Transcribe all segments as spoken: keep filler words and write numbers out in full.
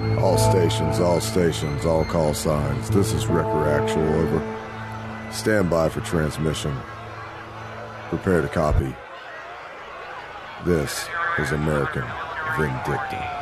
All stations, all stations, all call signs. This is Wrecker Actual, over. Stand by for transmission. Prepare to copy. This is American Vindicta.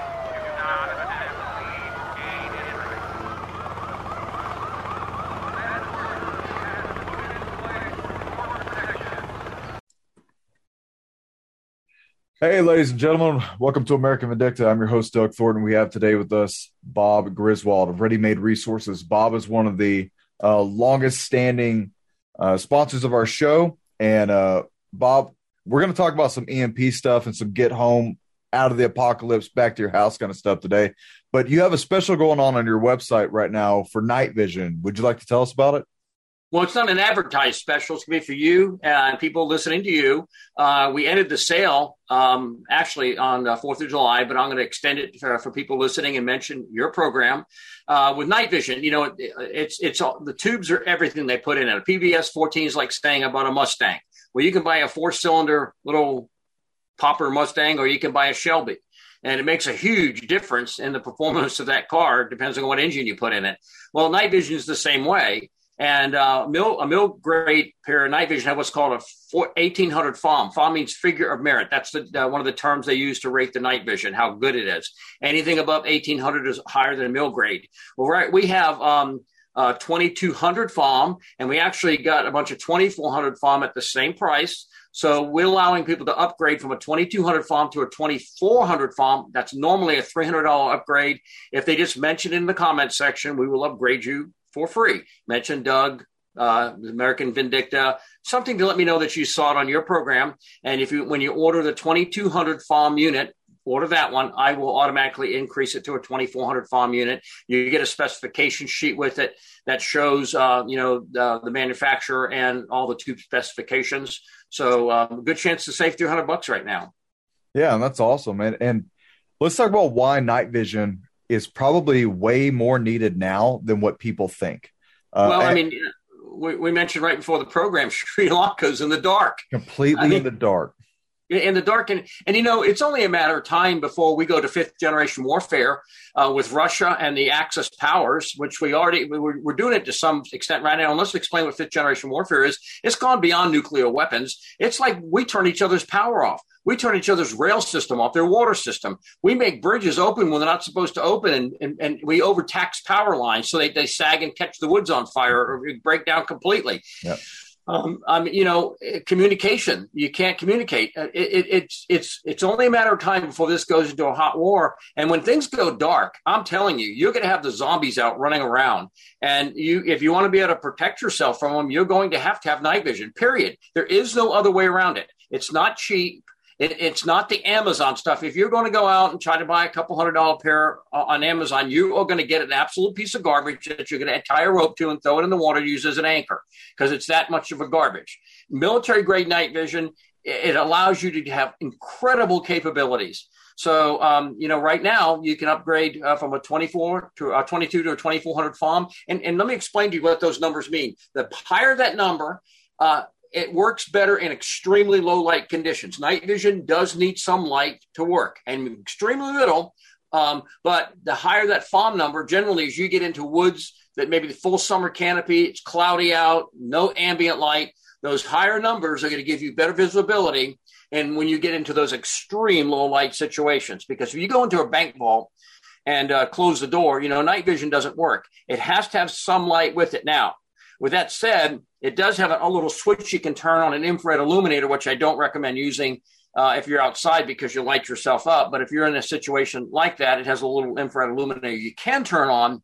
Hey, ladies and gentlemen, welcome to American Vindicta. I'm your host, Doug Thornton. We have today with us Bob Griswold of Ready Made Resources. Bob is one of the uh, longest-standing uh, sponsors of our show. And, uh, Bob, we're going to talk about some E M P stuff and some get home, out of the apocalypse, back to your house kind of stuff today. But you have a special going on on your website right now for night vision. Would you like to tell us about it? Well, it's not an advertised special. It's going to be for you and people listening to you. Uh, we ended the sale um, actually on the fourth of July, but I'm going to extend it for, for people listening and mention your program uh, with night vision. You know, it, it's it's all, the tubes are everything they put in it. A P V S fourteen is like saying I bought a Mustang. Well, you can buy a four-cylinder little popper Mustang, or you can buy a Shelby. And it makes a huge difference in the performance of that car, depends on what engine you put in it. Well, night vision is the same way. And uh, mill, a mill grade pair of night vision have what's called a eighteen hundred F O M. F O M means figure of merit. That's the, uh, one of the terms they use to rate the night vision, how good it is. Anything above eighteen hundred is higher than mill grade. Well, right, we have um, uh, twenty-two hundred F O M, and we actually got a bunch of twenty-four hundred F O M at the same price. So we're allowing people to upgrade from a twenty-two hundred F O M to a twenty-four hundred F O M. That's normally a three hundred dollars upgrade. If they just mention it in the comment section, we will upgrade you for free. Mention Doug, uh, American Vindicta, something to let me know that you saw it on your program. And if you, when you order the twenty-two hundred F O M unit, order that one, I will automatically increase it to a twenty-four hundred F O M unit. You get a specification sheet with it that shows, uh, you know, the, the manufacturer and all the tube specifications. So um, good chance to save three hundred bucks right now. Yeah, and that's awesome, man. And let's talk about why night vision is probably way more needed now than what people think. Uh, well, I mean, we, we mentioned right before the program, Sri Lanka's in the dark. Completely think, in the dark. In the dark. And, and, you know, it's only a matter of time before we go to fifth generation warfare uh, with Russia and the Axis powers, which we already, we we're, we're doing it to some extent right now. And let's explain what fifth generation warfare is. It's gone beyond nuclear weapons. It's like we turn each other's power off. We turn each other's rail system off, their water system. We make bridges open when they're not supposed to open, and, and, and we overtax power lines so they, they sag and catch the woods on fire or break down completely. Yep. Um, I mean, you know, communication, you can't communicate. It, it, it's, it's, it's only a matter of time before this goes into a hot war. And when things go dark, I'm telling you, you're going to have the zombies out running around. And you, if you want to be able to protect yourself from them, you're going to have to have night vision, period. There is no other way around it. It's not cheap. It, it's not the Amazon stuff. If you're going to go out and try to buy a couple hundred dollar pair on Amazon, you are going to get an absolute piece of garbage that you're going to tie a rope to and throw it in the water to use as an anchor, because it's that much of a garbage. Military grade night vision, it allows you to have incredible capabilities. So, um, you know, right now you can upgrade uh, from a twenty-four to a twenty-two to a twenty-four hundred F O M. And, and let me explain to you what those numbers mean. The higher that number, uh, it works better in extremely low light conditions. Night vision does need some light to work, and extremely little. Um, but the higher that F O M number, generally, as you get into woods that maybe the full summer canopy, it's cloudy out, no ambient light, those higher numbers are going to give you better visibility. And when you get into those extreme low light situations, because if you go into a bank vault and uh, close the door, you know, night vision doesn't work. It has to have some light with it. Now, with that said, it does have a, a little switch you can turn on, an infrared illuminator, which I don't recommend using uh, if you're outside because you'll light yourself up. But if you're in a situation like that, it has a little infrared illuminator you can turn on,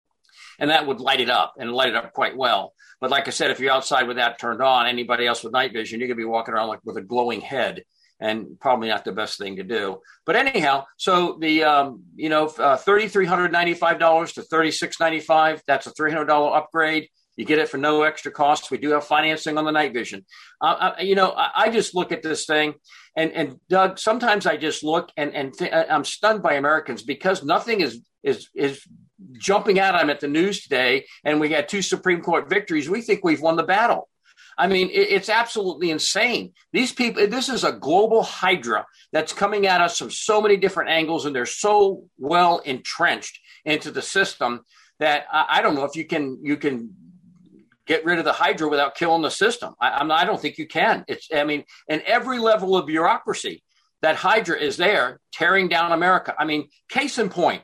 and that would light it up and light it up quite well. But like I said, if you're outside with that turned on, anybody else with night vision, you're going to be walking around like with a glowing head, and probably not the best thing to do. But anyhow, so the, um, you know, uh, three thousand three hundred ninety-five dollars to three thousand six hundred ninety-five dollars, that's a three hundred dollars upgrade. You get it for no extra cost. We do have financing on the night vision. Uh, I, you know, I, I just look at this thing, and, and Doug, sometimes I just look and, and th- I'm stunned by Americans because nothing is, is, is jumping out at them at the news today. And we got two Supreme Court victories. We think we've won the battle. I mean, it, it's absolutely insane. These people, this is a global hydra that's coming at us from so many different angles, and they're so well entrenched into the system that I, I don't know if you can you can get rid of the hydra without killing the system. I, I'm, I don't think you can. It's, I mean, in every level of bureaucracy, that hydra is there tearing down America. I mean, case in point.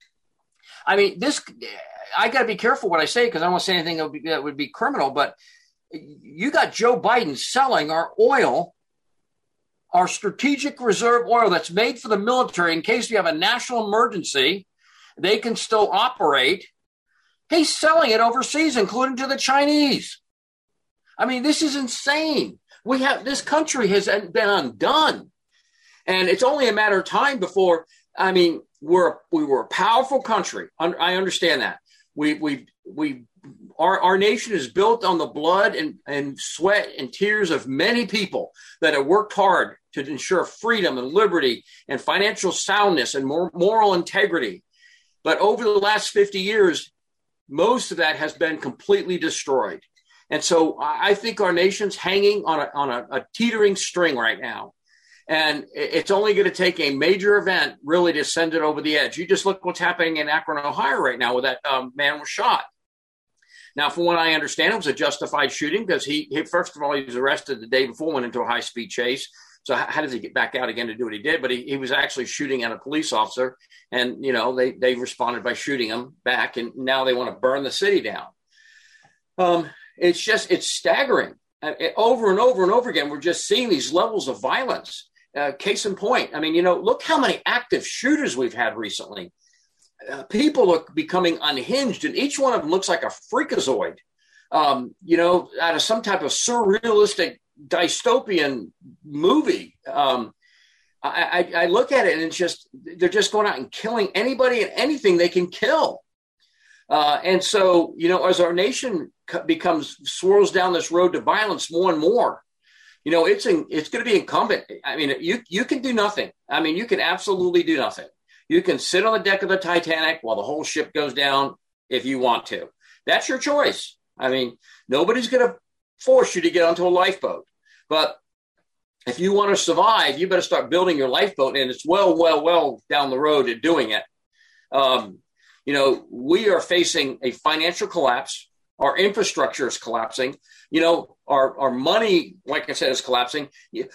I mean, this, I got to be careful what I say because I don't want to say anything that would, be, that would be criminal, but you got Joe Biden selling our oil, our strategic reserve oil that's made for the military in case we have a national emergency, they can still operate. He's selling it overseas, including to the Chinese. I mean, this is insane. We have, this country has been undone. And it's only a matter of time before, I mean, we're, we were a powerful country. I understand that. We, we, we, our, our nation is built on the blood and, and sweat and tears of many people that have worked hard to ensure freedom and liberty and financial soundness and more moral integrity. But over the last fifty years, most of that has been completely destroyed. And so I think our nation's hanging on a, on a, a teetering string right now. And it's only going to take a major event really to send it over the edge. You just look what's happening in Akron, Ohio right now, where that um, man was shot. Now, from what I understand, it was a justified shooting because he, he, first of all, he was arrested the day before, went into a high-speed chase. So how, how does he get back out again to do what he did? But he, he was actually shooting at a police officer. And, you know, they, they responded by shooting him back. And now they want to burn the city down. Um, it's just, it's staggering. Uh, it, over and over and over again, we're just seeing these levels of violence. Uh, case in point, I mean, you know, look how many active shooters we've had recently. Uh, people are becoming unhinged, and each one of them looks like a freakazoid, um, you know, out of some type of surrealistic dystopian movie. Um, I, I, I look at it, and it's just, they're just going out and killing anybody and anything they can kill. Uh, and so, you know, as our nation becomes, swirls down this road to violence more and more, you know, it's in, it's going to be incumbent. I mean, you you can do nothing. I mean, you can absolutely do nothing. You can sit on the deck of the Titanic while the whole ship goes down if you want to. That's your choice. I mean, nobody's going to force you to get onto a lifeboat. But if you want to survive, you better start building your lifeboat. And it's well, well, well down the road to doing it. Um, you know, we are facing a financial collapse. Our infrastructure is collapsing. You know, our, our money, like I said, is collapsing.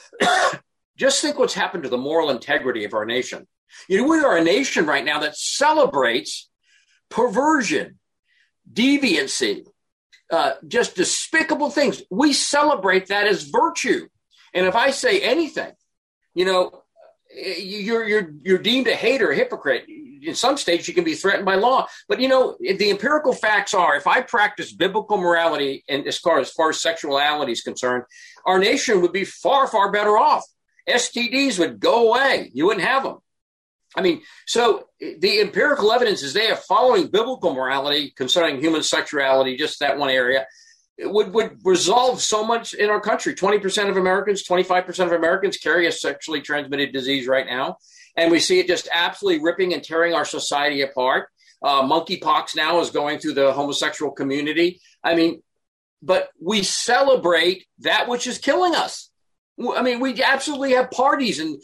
Just think what's happened to the moral integrity of our nation. You know, we are a nation right now that celebrates perversion, deviancy, uh, just despicable things. We celebrate that as virtue. And if I say anything, you know, you're you're you're deemed a hater, a hypocrite. In some states, you can be threatened by law. But, you know, the empirical facts are, if I practice biblical morality and as far as far as sexuality is concerned, our nation would be far, far better off. S T Ds would go away. You wouldn't have them. I mean, so the empirical evidence is there following biblical morality concerning human sexuality, just that one area, it would, would resolve so much in our country. twenty percent of Americans, twenty-five percent of Americans carry a sexually transmitted disease right now. And we see it just absolutely ripping and tearing our society apart. Uh, monkeypox now is going through the homosexual community. I mean, but we celebrate that which is killing us. I mean, we absolutely have parties and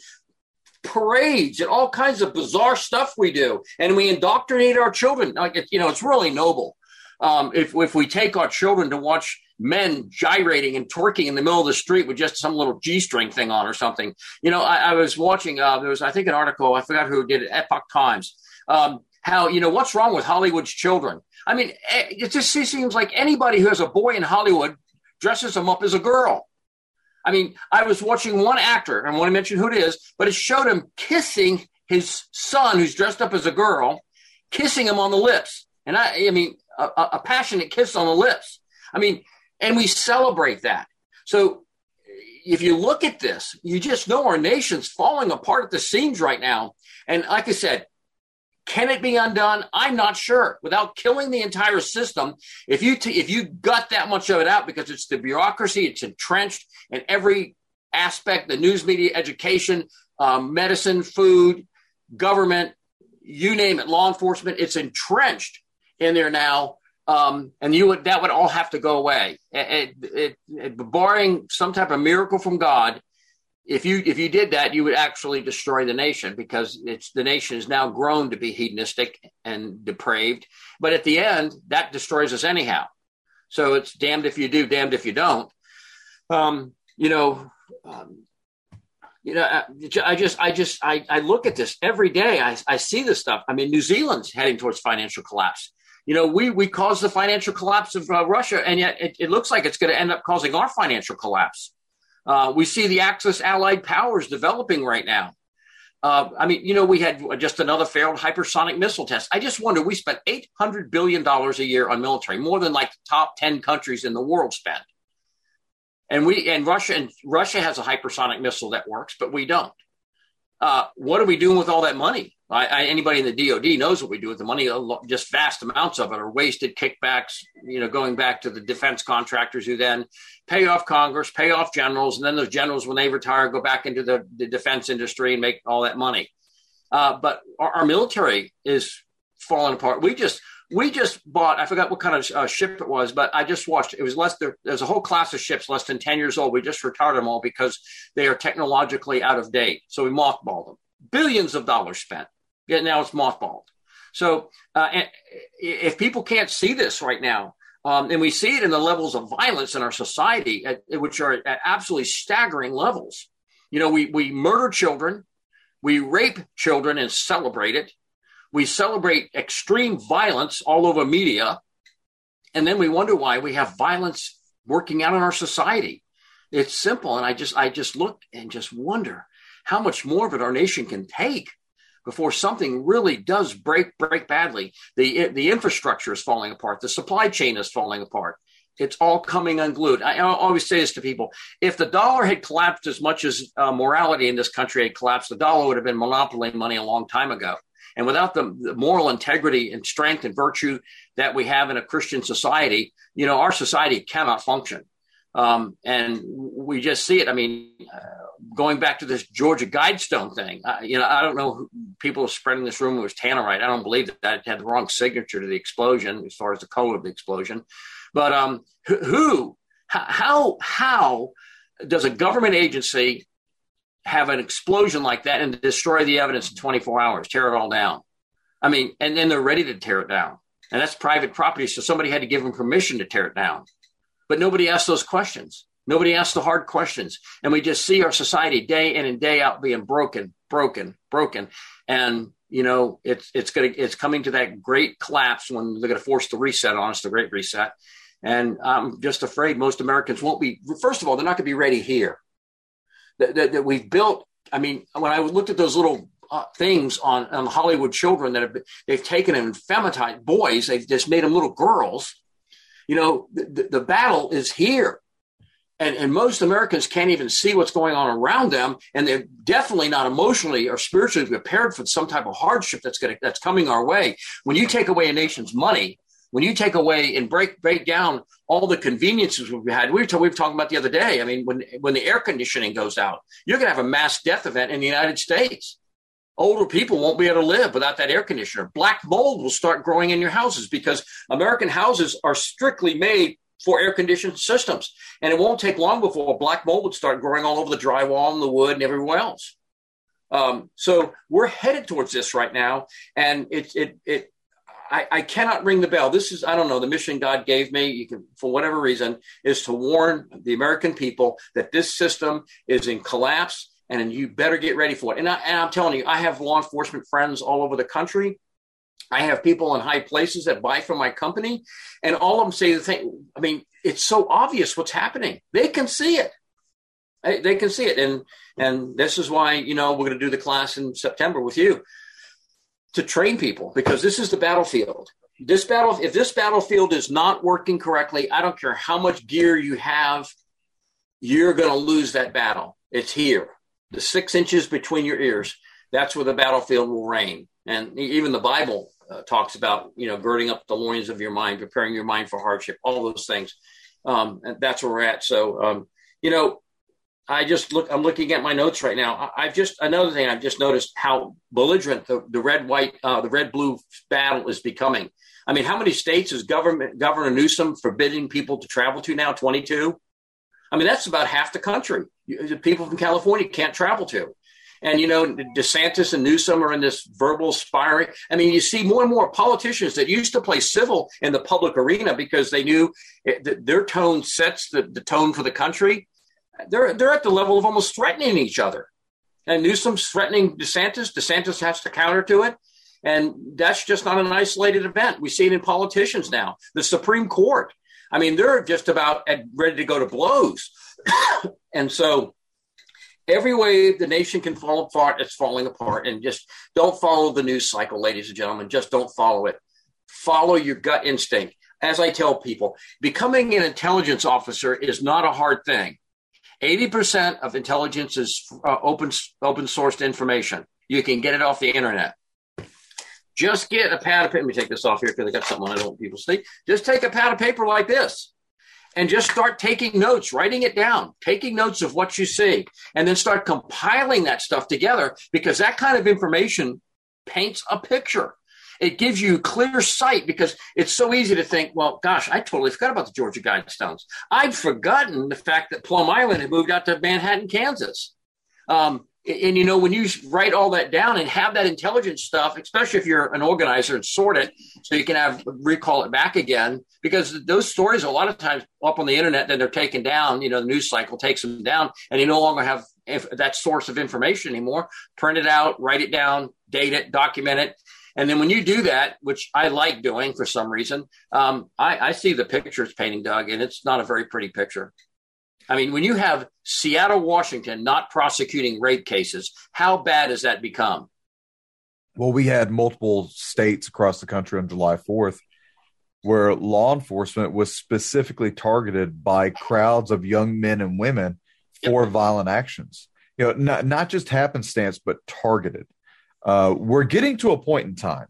parades and all kinds of bizarre stuff we do. And we indoctrinate our children. Like, it, you know, it's really noble. Um, if, if we take our children to watch men gyrating and twerking in the middle of the street with just some little G-string thing on or something. You know, I, I was watching, uh, there was, I think, an article, I forgot who did it, Epoch Times, um, how, you know, what's wrong with Hollywood's children? I mean, it just seems like anybody who has a boy in Hollywood dresses him up as a girl. I mean, I was watching one actor, and I want to mention who it is, but it showed him kissing his son, who's dressed up as a girl, kissing him on the lips. And I, I mean, a, a passionate kiss on the lips. I mean, and we celebrate that. So if you look at this, you just know our nation's falling apart at the seams right now. And like I said, can it be undone? I'm not sure. Without killing the entire system, if you t- if you gut that much of it out, because it's the bureaucracy, it's entrenched in every aspect, the news media, education, um, medicine, food, government, you name it, law enforcement, it's entrenched in there now. Um, and you would that would all have to go away. It, it, it, barring some type of miracle from God, if you if you did that, you would actually destroy the nation, because it's the nation is now grown to be hedonistic and depraved. But at the end, that destroys us anyhow. So it's damned if you do, damned if you don't. Um, you know, um, you know, I, I just, I just, I, I look at this every day. I, I see this stuff. I mean, New Zealand's heading towards financial collapse. You know, we we caused the financial collapse of uh, Russia, and yet it, it looks like it's going to end up causing our financial collapse. Uh, we see the Axis allied powers developing right now. Uh, I mean, you know, we had just another failed hypersonic missile test. I just wonder, we spent eight hundred billion dollars a year on military, more than like the top ten countries in the world spend. And we and Russia and Russia has a hypersonic missile that works, but we don't. Uh, what are we doing with all that money? I, I, anybody in the D O D knows what we do with the money. Just vast amounts of it are wasted kickbacks, you know, going back to the defense contractors who then pay off Congress, pay off generals. And then those generals, when they retire, go back into the, the defense industry and make all that money. Uh, but our, our military is falling apart. We just we just bought, I forgot what kind of uh, ship it was, but I just watched, it was less, there, there's a whole class of ships less than ten years old. We just retired them all because they are technologically out of date. So we mothballed them. Billions of dollars spent. Yet now it's mothballed. So uh, and if people can't see this right now, um, and we see it in the levels of violence in our society, at, which are at absolutely staggering levels. You know, we we murder children, we rape children and celebrate it. We celebrate extreme violence all over media. And then we wonder why we have violence working out in our society. It's simple. And I just I just look and just wonder how much more of it our nation can take before something really does break break badly. The, the infrastructure is falling apart. The supply chain is falling apart. It's all coming unglued. I always say this to people. If the dollar had collapsed as much as uh, morality in this country had collapsed, the dollar would have been monopoly money a long time ago. And without the, the moral integrity and strength and virtue that we have in a Christian society, you know, our society cannot function. Um, and we just see it. I mean, uh, going back to this Georgia Guidestone thing, uh, you know, I don't know who people are spreading this rumor it was tannerite. I don't believe that that had the wrong signature to the explosion as far as the code of the explosion. But um, who, how, how does a government agency have an explosion like that and destroy the evidence in twenty-four hours, tear it all down? I mean, and then they're ready to tear it down. And that's private property. So somebody had to give them permission to tear it down. But nobody asked those questions. Nobody asked the hard questions. And we just see our society day in and day out being broken, broken, broken. And, you know, it's it's going to it's coming to that great collapse when they're going to force the reset on us, the great reset. And I'm just afraid most Americans won't be. First of all, they're not going to be ready here. That, that, that we've built. I mean, when I looked at those little uh, things on, on Hollywood children that have been, they've taken and femitized boys, they've just made them little girls. You know, the, the battle is here. And, and most Americans can't even see what's going on around them. And they're definitely not emotionally or spiritually prepared for some type of hardship that's going to, that's coming our way. When you take away a nation's money, when you take away and break break down all the conveniences we've had, we were, t- we were talking about the other day. I mean, when, when the air conditioning goes out, you're going to have a mass death event in the United States. Older people won't be able to live without that air conditioner. Black mold will start growing in your houses because American houses are strictly made for air-conditioned systems. And it won't take long before black mold would start growing all over the drywall and the wood and everywhere else. Um, so we're headed towards this right now. And it, it, it, I, I cannot ring the bell. This is, I don't know, the mission God gave me, you can, for whatever reason, is to warn the American people that this system is in collapse. And you better get ready for it. And, I, and I'm telling you, I have law enforcement friends all over the country. I have people in high places that buy from my company. And all of them say the thing. I mean, it's so obvious what's happening. They can see it. They, they can see it. And, and this is why, you know, we're going to do the class in September with you to train people, because this is the battlefield. This battle, if this battlefield is not working correctly, I don't care how much gear you have, you're going to lose that battle. It's here. The six inches between your ears, that's where the battlefield will reign. And even the Bible uh, talks about, you know, girding up the loins of your mind, preparing your mind for hardship, all those things. Um, and that's where we're at. So, um, you know, I just look, I'm looking at my notes right now. I, I've just, another thing I've just noticed how belligerent the, the red, white, uh, the red, blue battle is becoming. I mean, how many states is government, Governor Newsom forbidding people to travel to now? twenty-two. I mean, that's about half the country. The people from California can't travel to. And, you know, DeSantis and Newsom are in this verbal sparring. I mean, you see more and more politicians that used to play civil in the public arena because they knew it, that their tone sets the, the tone for the country. They're they're at the level of almost threatening each other. And Newsom's threatening DeSantis. DeSantis has to counter to it. And that's just not an isolated event. We see it in politicians now. The Supreme Court. I mean, they're just about at, ready to go to blows. And so every way the nation can fall apart, it's falling apart. And just don't follow the news cycle, ladies and gentlemen. Just don't follow it. Follow your gut instinct. As I tell people, becoming an intelligence officer is not a hard thing. eighty percent of intelligence is uh, open, open sourced information. You can get it off the internet. Just get a pad of paper. Let me take this off here because I got something I don't want people to see. Just take a pad of paper like this and just start taking notes, writing it down, taking notes of what you see, and then start compiling that stuff together, because that kind of information paints a picture. It gives you clear sight, because it's so easy to think, well, gosh, I totally forgot about the Georgia Guidestones. I'd forgotten the fact that Plum Island had moved out to Manhattan, Kansas. Um, and, you know, when you write all that down and have that intelligence stuff, especially if you're an organizer, and sort it so you can have recall it back again, because those stories a lot of times up on the internet, then they're taken down. You know, the news cycle takes them down, and you no longer have if, that source of information anymore. Print it out, write it down, date it, document it. And then when you do that, which I like doing for some reason, um, I, I see the picture it's painting, Doug, and it's not a very pretty picture. I mean, when you have Seattle, Washington not prosecuting rape cases, how bad has that become? Well, we had multiple states across the country on July fourth where law enforcement was specifically targeted by crowds of young men and women for yep. violent actions. You know, not, not just happenstance, but targeted. Uh, we're getting to a point in time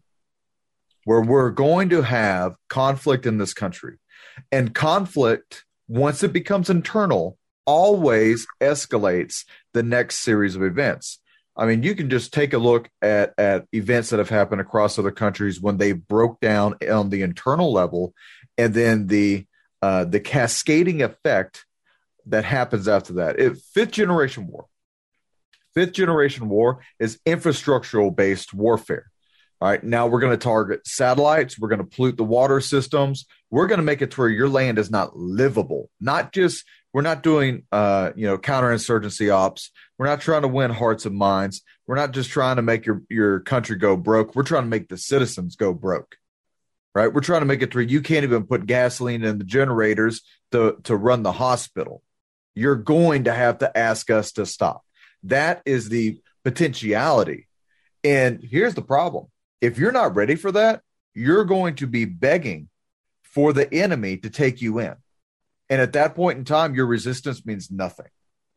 where we're going to have conflict in this country, and conflict, once it becomes internal, always escalates the next series of events. I mean, you can just take a look at, at events that have happened across other countries when they broke down on the internal level, and then the uh, the cascading effect that happens after that. It, fifth generation war. Fifth generation war is infrastructural based warfare. All right. Now we're going to target satellites. We're going to pollute the water systems. We're going to make it to where your land is not livable. Not just, we're not doing, uh, you know, counterinsurgency ops. We're not trying to win hearts and minds. We're not just trying to make your, your country go broke. We're trying to make the citizens go broke. Right. We're trying to make it to where you can't even put gasoline in the generators to, to run the hospital. You're going to have to ask us to stop. That is the potentiality. And here's the problem. If you're not ready for that, you're going to be begging for the enemy to take you in. And at that point in time, your resistance means nothing.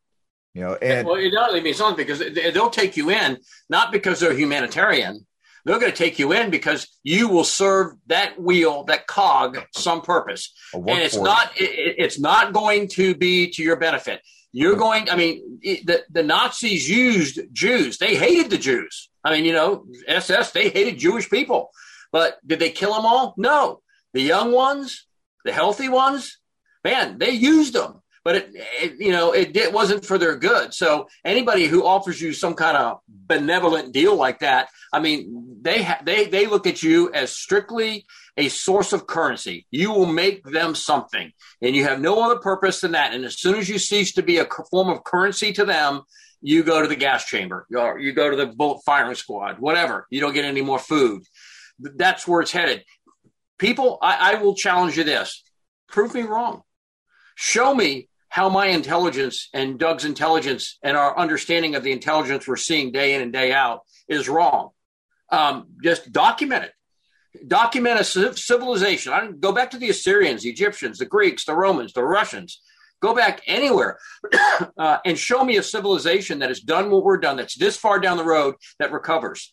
You know, and well, it not only means something, because they'll take you in, not because they're humanitarian. They're going to take you in because you will serve that wheel, that cog, some purpose. And it's not, it, it's not going to be to your benefit. You're going, I mean, it, the, the Nazis used Jews. They hated the Jews. I mean, you know, S S, they hated Jewish people. But did they kill them all? No. The young ones, the healthy ones, man, they used them. But, it, it you know, it, it wasn't for their good. So anybody who offers you some kind of benevolent deal like that, I mean, they ha- they they look at you as strictly a source of currency. You will make them something, and you have no other purpose than that. And as soon as you cease to be a form of currency to them, you go to the gas chamber, you, you go to the bullet firing squad, whatever. You don't get any more food. That's where it's headed. People, I, I will challenge you this. Prove me wrong. Show me how my intelligence and Doug's intelligence and our understanding of the intelligence we're seeing day in and day out is wrong. Um, just document it. Document a civilization. I don't, go back to the Assyrians, the Egyptians, the Greeks, the Romans, the Russians. Go back anywhere uh, and show me a civilization that has done what we're done, that's this far down the road, that recovers.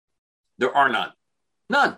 There are none. None.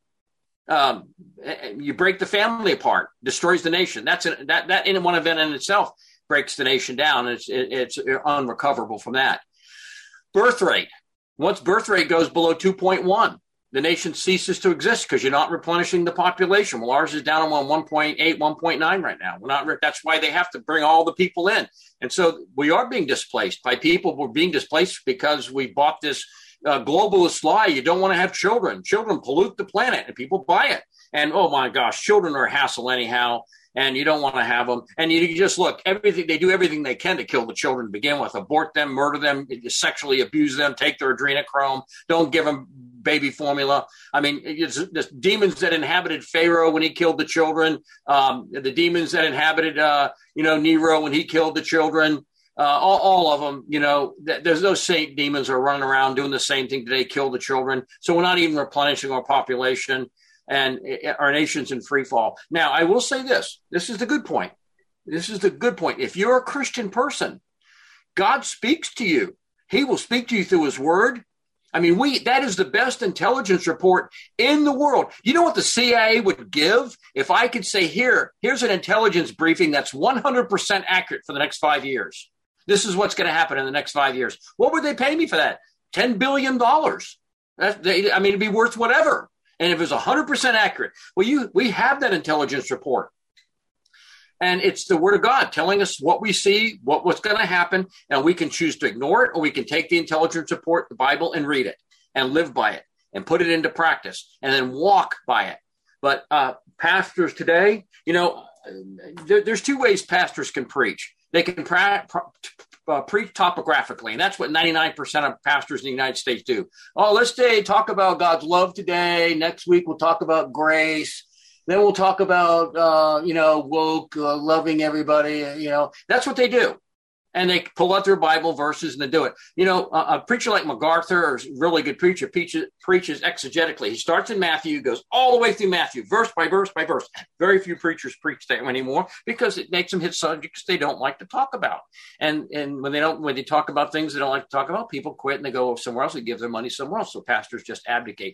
Um, you break the family apart, destroys the nation. That's a, that that in one event in itself. breaks the nation down. It's, it, it's unrecoverable from that. Birth rate. Once birth rate goes below two point one, the nation ceases to exist because you're not replenishing the population. Well, ours is down on one point eight, one point nine right now. We're not. That's why they have to bring all the people in. And so we are being displaced by people. We're being displaced because we bought this uh, globalist lie. You don't want to have children. Children pollute the planet, and people buy it. And, oh, my gosh, children are a hassle anyhow, and you don't want to have them. And you just look, everything they do everything they can to kill the children to begin with, abort them, murder them, sexually abuse them, take their adrenochrome, don't give them baby formula. I mean, it's the demons that inhabited Pharaoh when he killed the children, um, the demons that inhabited, uh, you know, Nero when he killed the children, uh, all, all of them, you know, th- there's those same demons are running around doing the same thing today, kill the children. So we're not even replenishing our population, and our nation's in free fall. Now, I will say this. This is the good point. This is the good point. If you're a Christian person, God speaks to you. He will speak to you through his word. I mean, we that is the best intelligence report in the world. You know what the C I A would give if I could say, here, here's an intelligence briefing that's one hundred percent accurate for the next five years. This is what's going to happen in the next five years. What would they pay me for that? ten billion dollars. That, they, I mean, it'd be worth whatever. And if it's one hundred percent accurate, well, you we have that intelligence report. And it's the word of God telling us what we see, what, what's going to happen, and we can choose to ignore it, or we can take the intelligence report, the Bible, and read it and live by it and put it into practice and then walk by it. But uh, pastors today, you know, there, there's two ways pastors can preach. They can pra- pra- uh, preach topographically, and that's what ninety-nine percent of pastors in the United States do. Oh, let's say, talk about God's love today. Next week, we'll talk about grace. Then we'll talk about, uh, you know, woke, uh, loving everybody. You know, that's what they do. And they pull out their Bible verses and they do it. You know, a, a preacher like MacArthur, is a really good preacher, preaches, preaches exegetically. He starts in Matthew, goes all the way through Matthew, verse by verse by verse. Very few preachers preach that anymore because it makes them hit subjects they don't like to talk about. And and when they don't, when they talk about things they don't like to talk about, people quit and they go somewhere else and give their money somewhere else. So pastors just abdicate.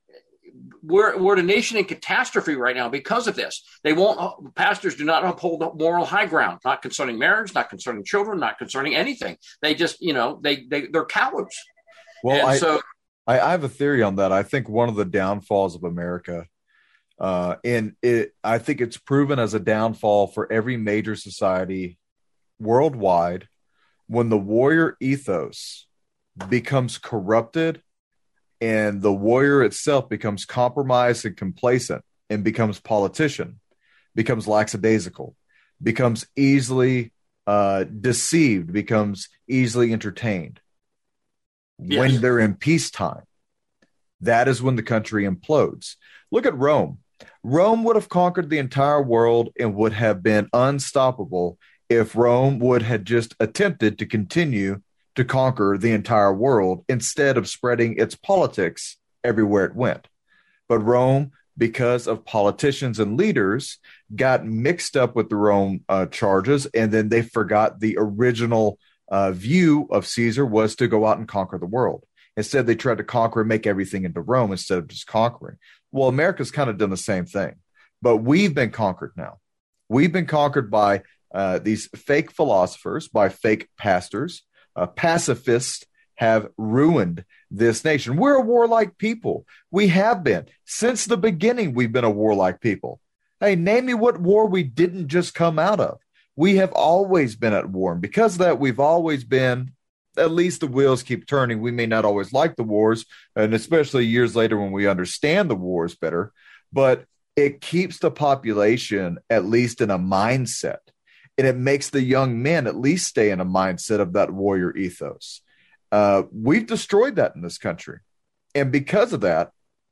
We're, we're a nation in catastrophe right now because of this. They won't, pastors do not uphold moral high ground, not concerning marriage, not concerning children, not concerning anything. They just, you know, they, they, they're cowards. Well, I, so, I, I have a theory on that. I think one of the downfalls of America, uh, and it, I think it's proven as a downfall for every major society worldwide, when the warrior ethos becomes corrupted and the warrior itself becomes compromised and complacent and becomes politician, becomes lackadaisical, becomes easily uh, deceived, becomes easily entertained. Yes. When they're in peacetime, that is when the country implodes. Look at Rome. Rome would have conquered the entire world and would have been unstoppable if Rome would have just attempted to continue to conquer the entire world instead of spreading its politics everywhere it went. But Rome, because of politicians and leaders, got mixed up with the Rome uh, charges, and then they forgot the original uh, view of Caesar was to go out and conquer the world. Instead, they tried to conquer and make everything into Rome instead of just conquering. Well, America's kind of done the same thing, but we've been conquered now. We've been conquered by uh, these fake philosophers, by fake pastors. Uh, pacifists have ruined this nation. We're a warlike people. We have been. Since the beginning, we've been a warlike people. Hey, name me what war we didn't just come out of. We have always been at war. And because of that, we've always been, at least the wheels keep turning. We may not always like the wars, and especially years later when we understand the wars better, but it keeps the population at least in a mindset. And it makes the young men at least stay in a mindset of that warrior ethos. Uh, we've destroyed that in this country. And because of that,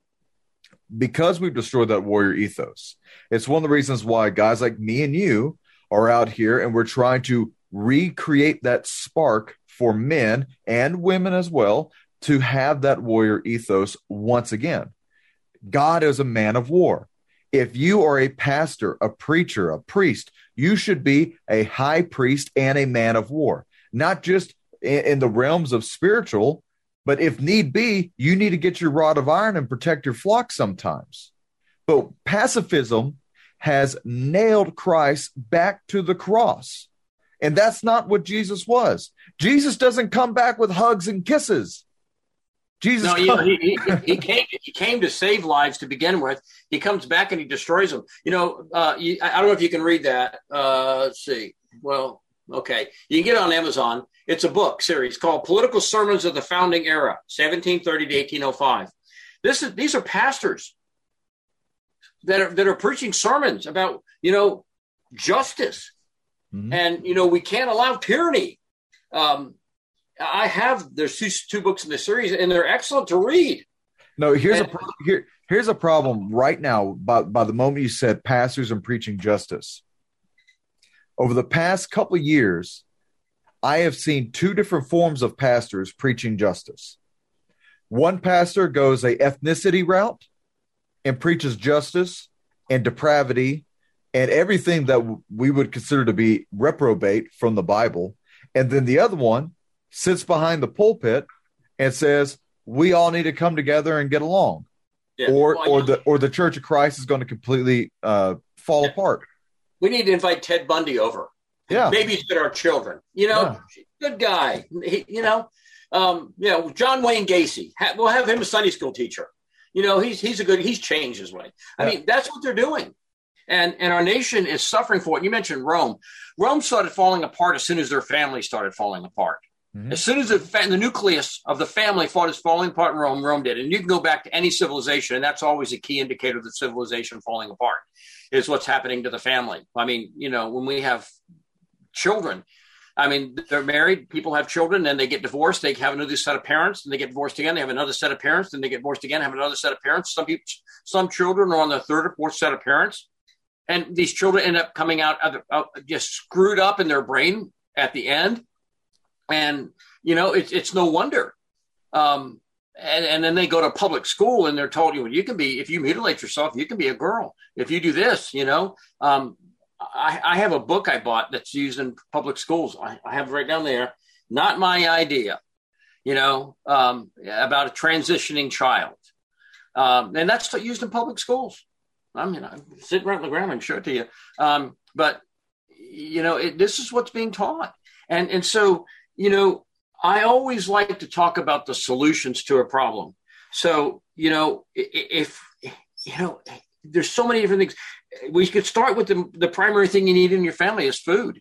because we've destroyed that warrior ethos, it's one of the reasons why guys like me and you are out here and we're trying to recreate that spark for men and women as well to have that warrior ethos once again. God is a man of war. If you are a pastor, a preacher, a priest, you should be a high priest and a man of war, not just in, in the realms of spiritual, but if need be, you need to get your rod of iron and protect your flock sometimes. But pacifism has nailed Christ back to the cross. And that's not what Jesus was. Jesus doesn't come back with hugs and kisses. Jesus, no, you know, he, he, he came. He came to save lives to begin with. He comes back and he destroys them. You know, uh, you, I don't know if you can read that. Uh, let's see. Well, okay, you can get it on Amazon. It's a book series called "Political Sermons of the Founding Era, seventeen thirty to eighteen oh five." This is these are pastors that are that are preaching sermons about, you know, justice. Mm-hmm. And, you know, we can't allow tyranny. Um, I have, there's two, two books in the series, and they're excellent to read. No, here's and, a here, here's a problem right now. By, by the moment you said pastors and preaching justice, over the past couple of years, I have seen two different forms of pastors preaching justice. One pastor goes a ethnicity route and preaches justice and depravity and everything that w- we would consider to be reprobate from the Bible. And then the other one sits behind the pulpit and says, we all need to come together and get along. Yeah. Or well, or the or the Church of Christ is going to completely uh, fall yeah. apart. We need to invite Ted Bundy over. Yeah. Babysit our children. You know, yeah. good guy. He, you know, um, you know, John Wayne Gacy. Ha- we'll have him a Sunday school teacher. You know, he's he's a good, he's changed his way. I yeah. mean, that's what they're doing. And and our nation is suffering for it. You mentioned Rome. Rome started falling apart as soon as their family started falling apart. Mm-hmm. As soon as the, fa- the nucleus of the family thought is falling apart in Rome, Rome did. And you can go back to any civilization, and that's always a key indicator of the civilization falling apart, is what's happening to the family. I mean, you know, when we have children, I mean, they're married, people have children, then they get divorced, they have another set of parents, and they get divorced again, they have another set of parents, then they get divorced again, have another set of parents. Some people, some children are on their third or fourth set of parents. And these children end up coming out of, uh, just screwed up in their brain at the end. And, you know, it's it's no wonder. Um, and, and then they go to public school and they're told, you, you can be, if you mutilate yourself, you can be a girl. If you do this, you know, um, I, I have a book I bought that's used in public schools. I, I have it right down there. Not my idea, you know, um, about a transitioning child. Um, and that's used in public schools. I mean, I'm sitting right on the ground and show it to you. Um, but, you know, it, this is what's being taught. And and so, you know, I always like to talk about the solutions to a problem. So, you know, if, you know, there's so many different things. We could start with the, the primary thing you need in your family is food.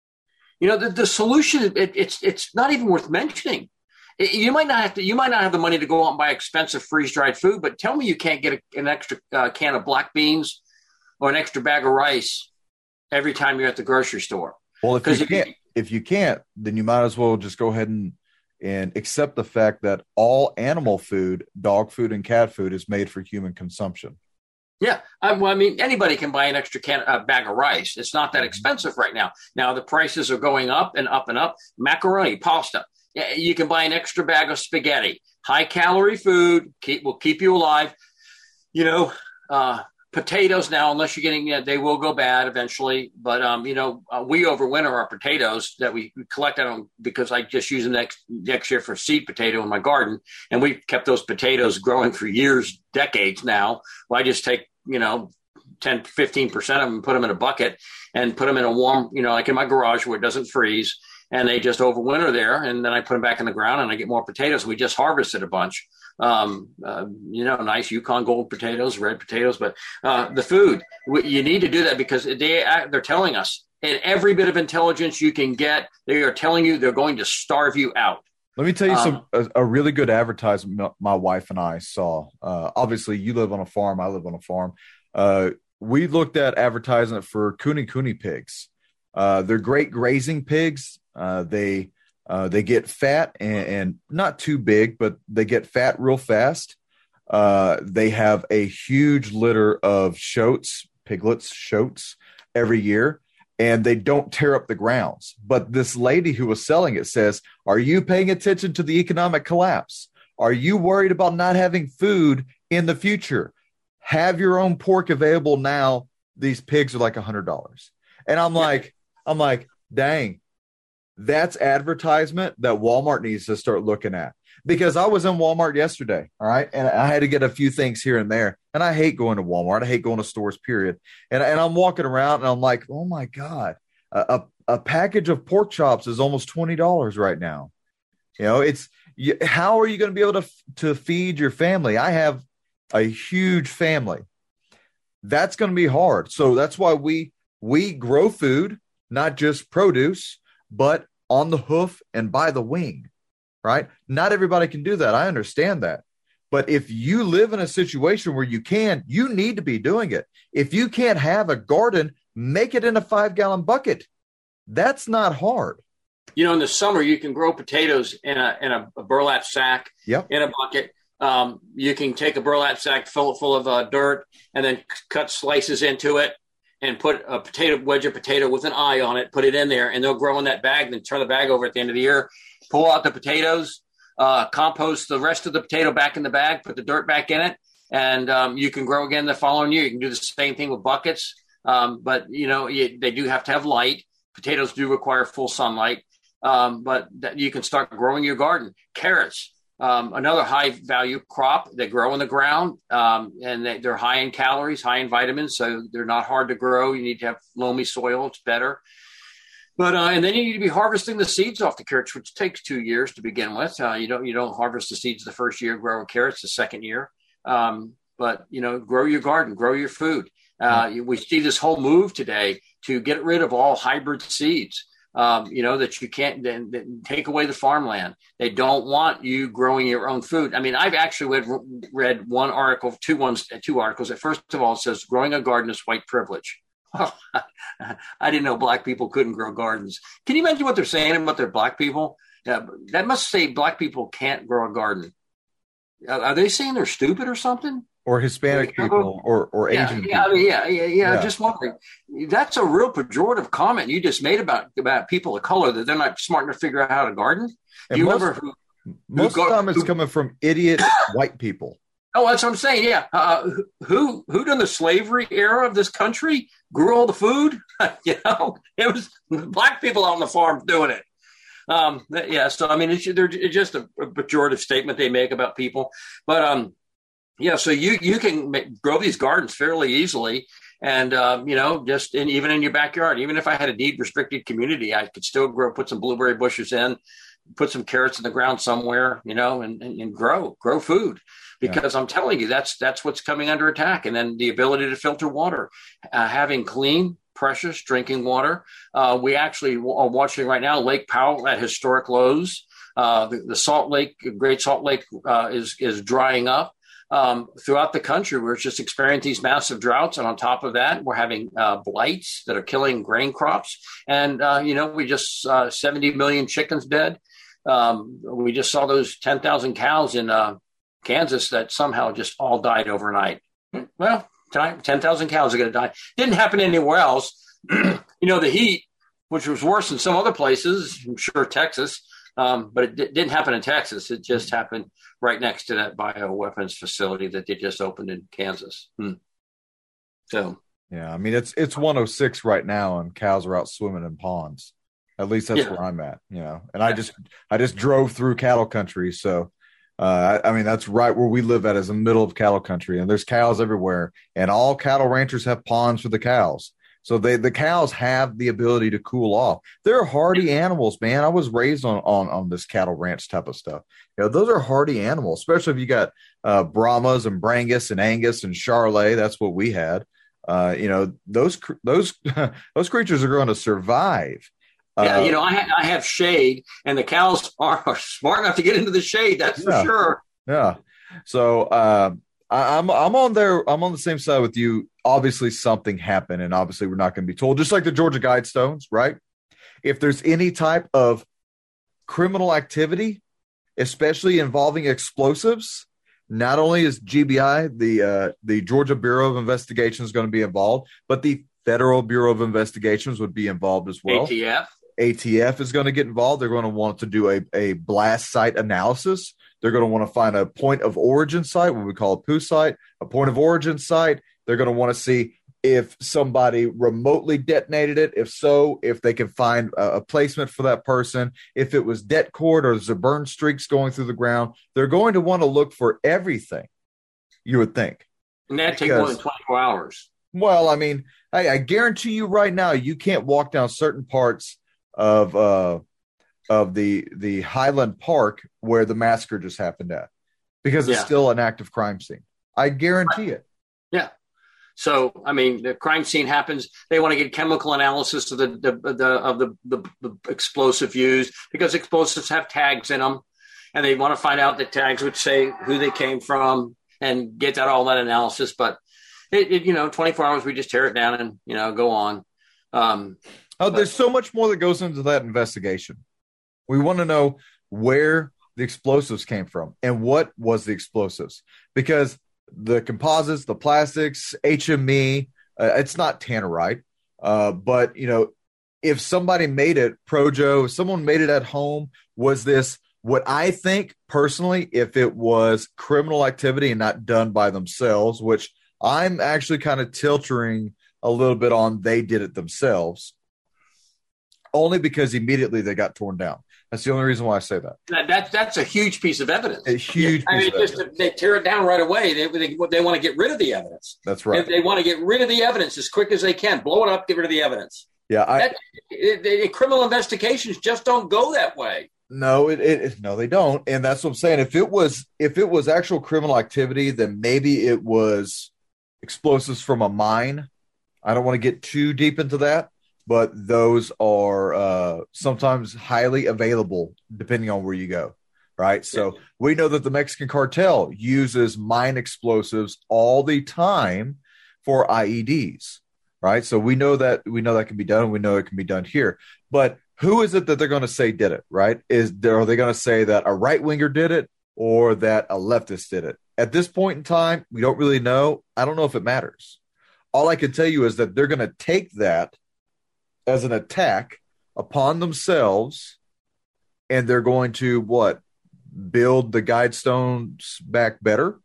You know, the, the solution, it, it's it's not even worth mentioning. You might not have to. You might not have the money to go out and buy expensive freeze-dried food, but tell me you can't get a, an extra uh, can of black beans or an extra bag of rice every time you're at the grocery store. Well, if you if can't, you, if you can't, then you might as well just go ahead and and accept the fact that all animal food, dog food, and cat food is made for human consumption. Yeah, I, well, I mean, anybody can buy an extra can, uh, bag of rice. It's not that expensive right now. Now the prices are going up and up and up. Macaroni, pasta. You can buy an extra bag of spaghetti. High calorie food keep, will keep you alive. You know, uh, potatoes now, unless you're getting, you know, they will go bad eventually. But, um, you know, uh, we overwinter our potatoes that we collect on because I just use them next, next year for seed potato in my garden. And we've kept those potatoes growing for years, decades now. Well, I just take, you know, ten, fifteen percent of them and put them in a bucket and put them in a warm, you know, like in my garage where it doesn't freeze. And they just overwinter there, and then I put them back in the ground, and I get more potatoes. We just harvested a bunch, um, uh, you know, nice Yukon Gold potatoes, red potatoes. But uh, the food, you need to do that because they they're telling us, and every bit of intelligence you can get, they are telling you they're going to starve you out. Let me tell you um, some a, a really good advertisement my wife and I saw. Uh, obviously, you live on a farm, I live on a farm. Uh, we looked at advertisement for Kune Kune pigs. Uh, they're great grazing pigs. Uh, they uh, they get fat and, and not too big, but they get fat real fast. Uh, they have a huge litter of shoats, piglets, shoats every year, and they don't tear up the grounds. But this lady who was selling it says, are you paying attention to the economic collapse? Are you worried about not having food in the future? Have your own pork available now. These pigs are like one hundred dollars. And I'm like, I'm like, dang. That's advertisement that Walmart needs to start looking at, because I was in Walmart yesterday. All right. And I had to get a few things here and there. And I hate going to Walmart. I hate going to stores, period. And, and I'm walking around and I'm like, oh my God, a, a package of pork chops is almost twenty dollars right now. You know, it's you, how are you going to be able to to feed your family? I have a huge family. That's going to be hard. So that's why we we grow food, not just produce, but on the hoof and by the wing, right? Not everybody can do that. I understand that. But if you live in a situation where you can, you need to be doing it. If you can't have a garden, make it in a five-gallon bucket. That's not hard. You know, in the summer, you can grow potatoes in a in a, a burlap sack, yep. in a bucket. Um, you can take a burlap sack, fill it full of uh, dirt, and then c- cut slices into it and put a potato wedge of potato with an eye on it, put it in there, and they'll grow in that bag. Then turn the bag over at the end of the year, pull out the potatoes, uh, compost the rest of the potato back in the bag, put the dirt back in it, and um, you can grow again the following year. You can do the same thing with buckets, um, but, you know, you, they do have to have light. Potatoes do require full sunlight, um, but that you can start growing your garden. Carrots. Um, another high value crop. They grow in the ground, um, and they, they're high in calories, high in vitamins. So they're not hard to grow. You need to have loamy soil. It's better. But, uh, and then you need to be harvesting the seeds off the carrots, which takes two years to begin with. Uh, you don't, you don't harvest the seeds the first year, grow carrots the second year. Um, but, you know, grow your garden, grow your food. Uh, we see this whole move today to get rid of all hybrid seeds. Um, you know, that you can't then, then take away the farmland. They don't want you growing your own food. I mean, I've actually read, read one article, two ones, two articles. That first of all, it says growing a garden is white privilege. Oh, I didn't know black people couldn't grow gardens. Can you imagine what they're saying about their black people? Yeah, that must say black people can't grow a garden. Are they saying they're stupid or something? Or Hispanic people, or or yeah, Asian yeah, people. Yeah, yeah, yeah, yeah. Just wondering. That's a real pejorative comment you just made about, about people of color, that they're not smart enough to figure out how to garden. Do you most, remember who, most who of the time it's who, coming from idiot white people. Oh, that's what I'm saying. Yeah. Uh, who who during the slavery era of this country grew all the food? You know, it was black people on the farm doing it. Um, yeah. So, I mean, it's, they're, it's just a, a pejorative statement they make about people. But, um, yeah, so you you can make, grow these gardens fairly easily, and um, you know, just in, even in your backyard. Even if I had a deed restricted community, I could still grow, put some blueberry bushes in, put some carrots in the ground somewhere, you know, and and, and grow grow food. Because yeah. I'm telling you, that's that's what's coming under attack. And then the ability to filter water, uh, having clean, precious drinking water. Uh, we actually are watching right now Lake Powell at historic lows. Uh, the, the Salt Lake, Great Salt Lake, uh, is is drying up. Um, throughout the country, we're just experiencing these massive droughts. And on top of that, we're having uh, blights that are killing grain crops. And, uh, you know, we just uh, seventy million chickens dead. Um, we just saw those ten thousand cows in uh, Kansas that somehow just all died overnight. Well, ten thousand cows are going to die. Didn't happen anywhere else. You know, the heat, which was worse in some other places, I'm sure Texas, um, but it d- didn't happen in Texas. It just happened right next to that bioweapons facility that they just opened in Kansas. Hmm. So, yeah, I mean, it's it's one oh six right now, and cows are out swimming in ponds. At least that's yeah. where I'm at, you know. And I just I just drove through cattle country, so uh, I, I mean that's right where we live at, is the middle of cattle country, and there's cows everywhere, and all cattle ranchers have ponds for the cows. So they the cows have the ability to cool off. They're hardy animals, man. I was raised on on on this cattle ranch type of stuff. You know, those are hardy animals, especially if you got uh, Brahmas and Brangus and Angus and Charolais. That's what we had. Uh, you know, those those those creatures are going to survive. Yeah, uh, you know, I, ha- I have shade, and the cows are, are smart enough to get into the shade. That's yeah, for sure. Yeah. So uh, I, I'm I'm on there. I'm on the same side with you. Obviously, something happened, and obviously, we're not going to be told. Just like the Georgia Guidestones, right? If there's any type of criminal activity, especially involving explosives, not only is G B I, the uh, the Georgia Bureau of Investigation, is going to be involved, but the Federal Bureau of Investigations would be involved as well. A T F. A T F is going to get involved. They're going to want to do a, a blast site analysis. They're going to want to find a point of origin site, what we call a P O O site, a point of origin site. They're going to want to see if somebody remotely detonated it. If so, if they can find a, a placement for that person, if it was det cord or there's a burn streaks going through the ground. They're going to want to look for everything, you would think. And that takes more than twenty-four hours. Well, I mean, I, I guarantee you right now, you can't walk down certain parts of uh, of the the Highland Park where the massacre just happened at, because it's Yeah. still an active crime scene. I guarantee it. Yeah. So, I mean, the crime scene happens. They want to get chemical analysis of the, the, the of the, the, the explosive used, because explosives have tags in them, and they want to find out the tags would say who they came from and get that all that analysis. But it, it you know, twenty-four hours, we just tear it down and, you know, go on. Um, Oh, but, there's so much more that goes into that investigation. We want to know where the explosives came from and what was the explosives, because the composites, the plastics, H M E, uh, it's not tannerite. Uh, but, you know, if somebody made it, Projo, if someone made it at home, was this what I think personally, if it was criminal activity and not done by themselves, which I'm actually kind of tilting a little bit on, they did it themselves, only because immediately they got torn down. That's the only reason why I say that. that, that that's a huge piece of evidence. A huge I piece mean, of just evidence. they tear it down right away. They, they, they want to get rid of the evidence. That's right. They, they want to get rid of the evidence as quick as they can. Blow it up, get rid of the evidence. Yeah, I, that, it, it, criminal investigations just don't go that way. No, it, it no, they don't, and that's what I'm saying. If it was if it was actual criminal activity, then maybe it was explosives from a mine. I don't want to get too deep into that, but those are uh, sometimes highly available depending on where you go. Right, so Yeah. we know that the Mexican cartel uses mine explosives all the time for I E Ds. Right, so we know that we know that can be done, and we know it can be done here. But who is it that they're going to say did it? Right, is there, are they going to say that a right winger did it or that a leftist did it? At this point in time, we don't really know. I don't know if it matters. All I can tell you is that they're going to take that as an attack upon themselves, and they're going to what? Build the Guidestones back better?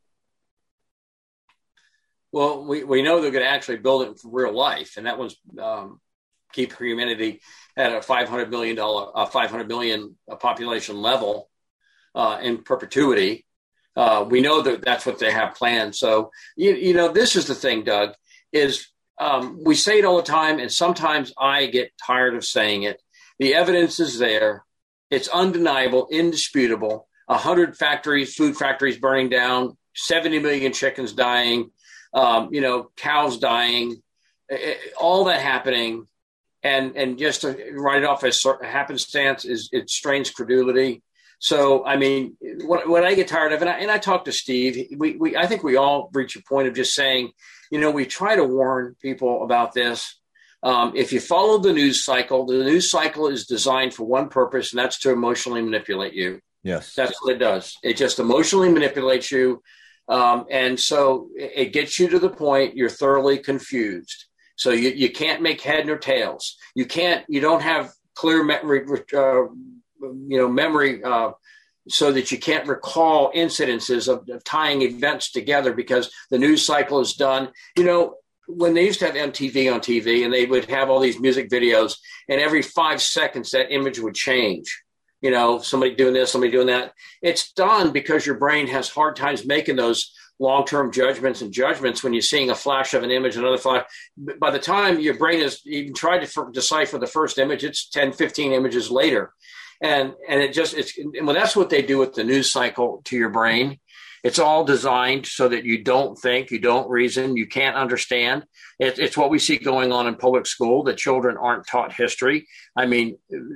Well, we, we know they're going to actually build it for real life, and that was um, keep humanity at a five hundred million dollars, uh, five hundred million population level uh, in perpetuity. Uh, we know that that's what they have planned. So, you, you know, this is the thing, Doug, is um, we say it all the time, and sometimes I get tired of saying it. The evidence is there. It's undeniable, indisputable. one hundred factories, food factories burning down, seventy million chickens dying, um, you know, cows dying, it, all that happening. And and just to write it off as happenstance is it strains credulity. So, I mean, what, what I get tired of, and I, and I talk to Steve, we, we I think we all reach a point of just saying, you know, we try to warn people about this. Um, if you follow the news cycle, the news cycle is designed for one purpose, and that's to emotionally manipulate you. Yes. That's what it does. It just emotionally manipulates you. Um, and so it, it gets you to the point you're thoroughly confused. So you, you can't make head nor tails. You can't, you don't have clear memory, uh, you know, memory uh, so that you can't recall incidences of, of tying events together because the news cycle is done. You know, when they used to have M T V on T V and they would have all these music videos, and every five seconds that image would change. You know, somebody doing this, somebody doing that. It's done because your brain has hard times making those long-term judgments and judgments when you're seeing a flash of an image, another flash. By the time your brain has even tried to f- decipher the first image, it's ten, fifteen images later. And and it just, it's, well, that's what they do with the news cycle to your brain. It's all designed so that you don't think, you don't reason, you can't understand. It, it's what we see going on in public school, that children aren't taught history. I mean,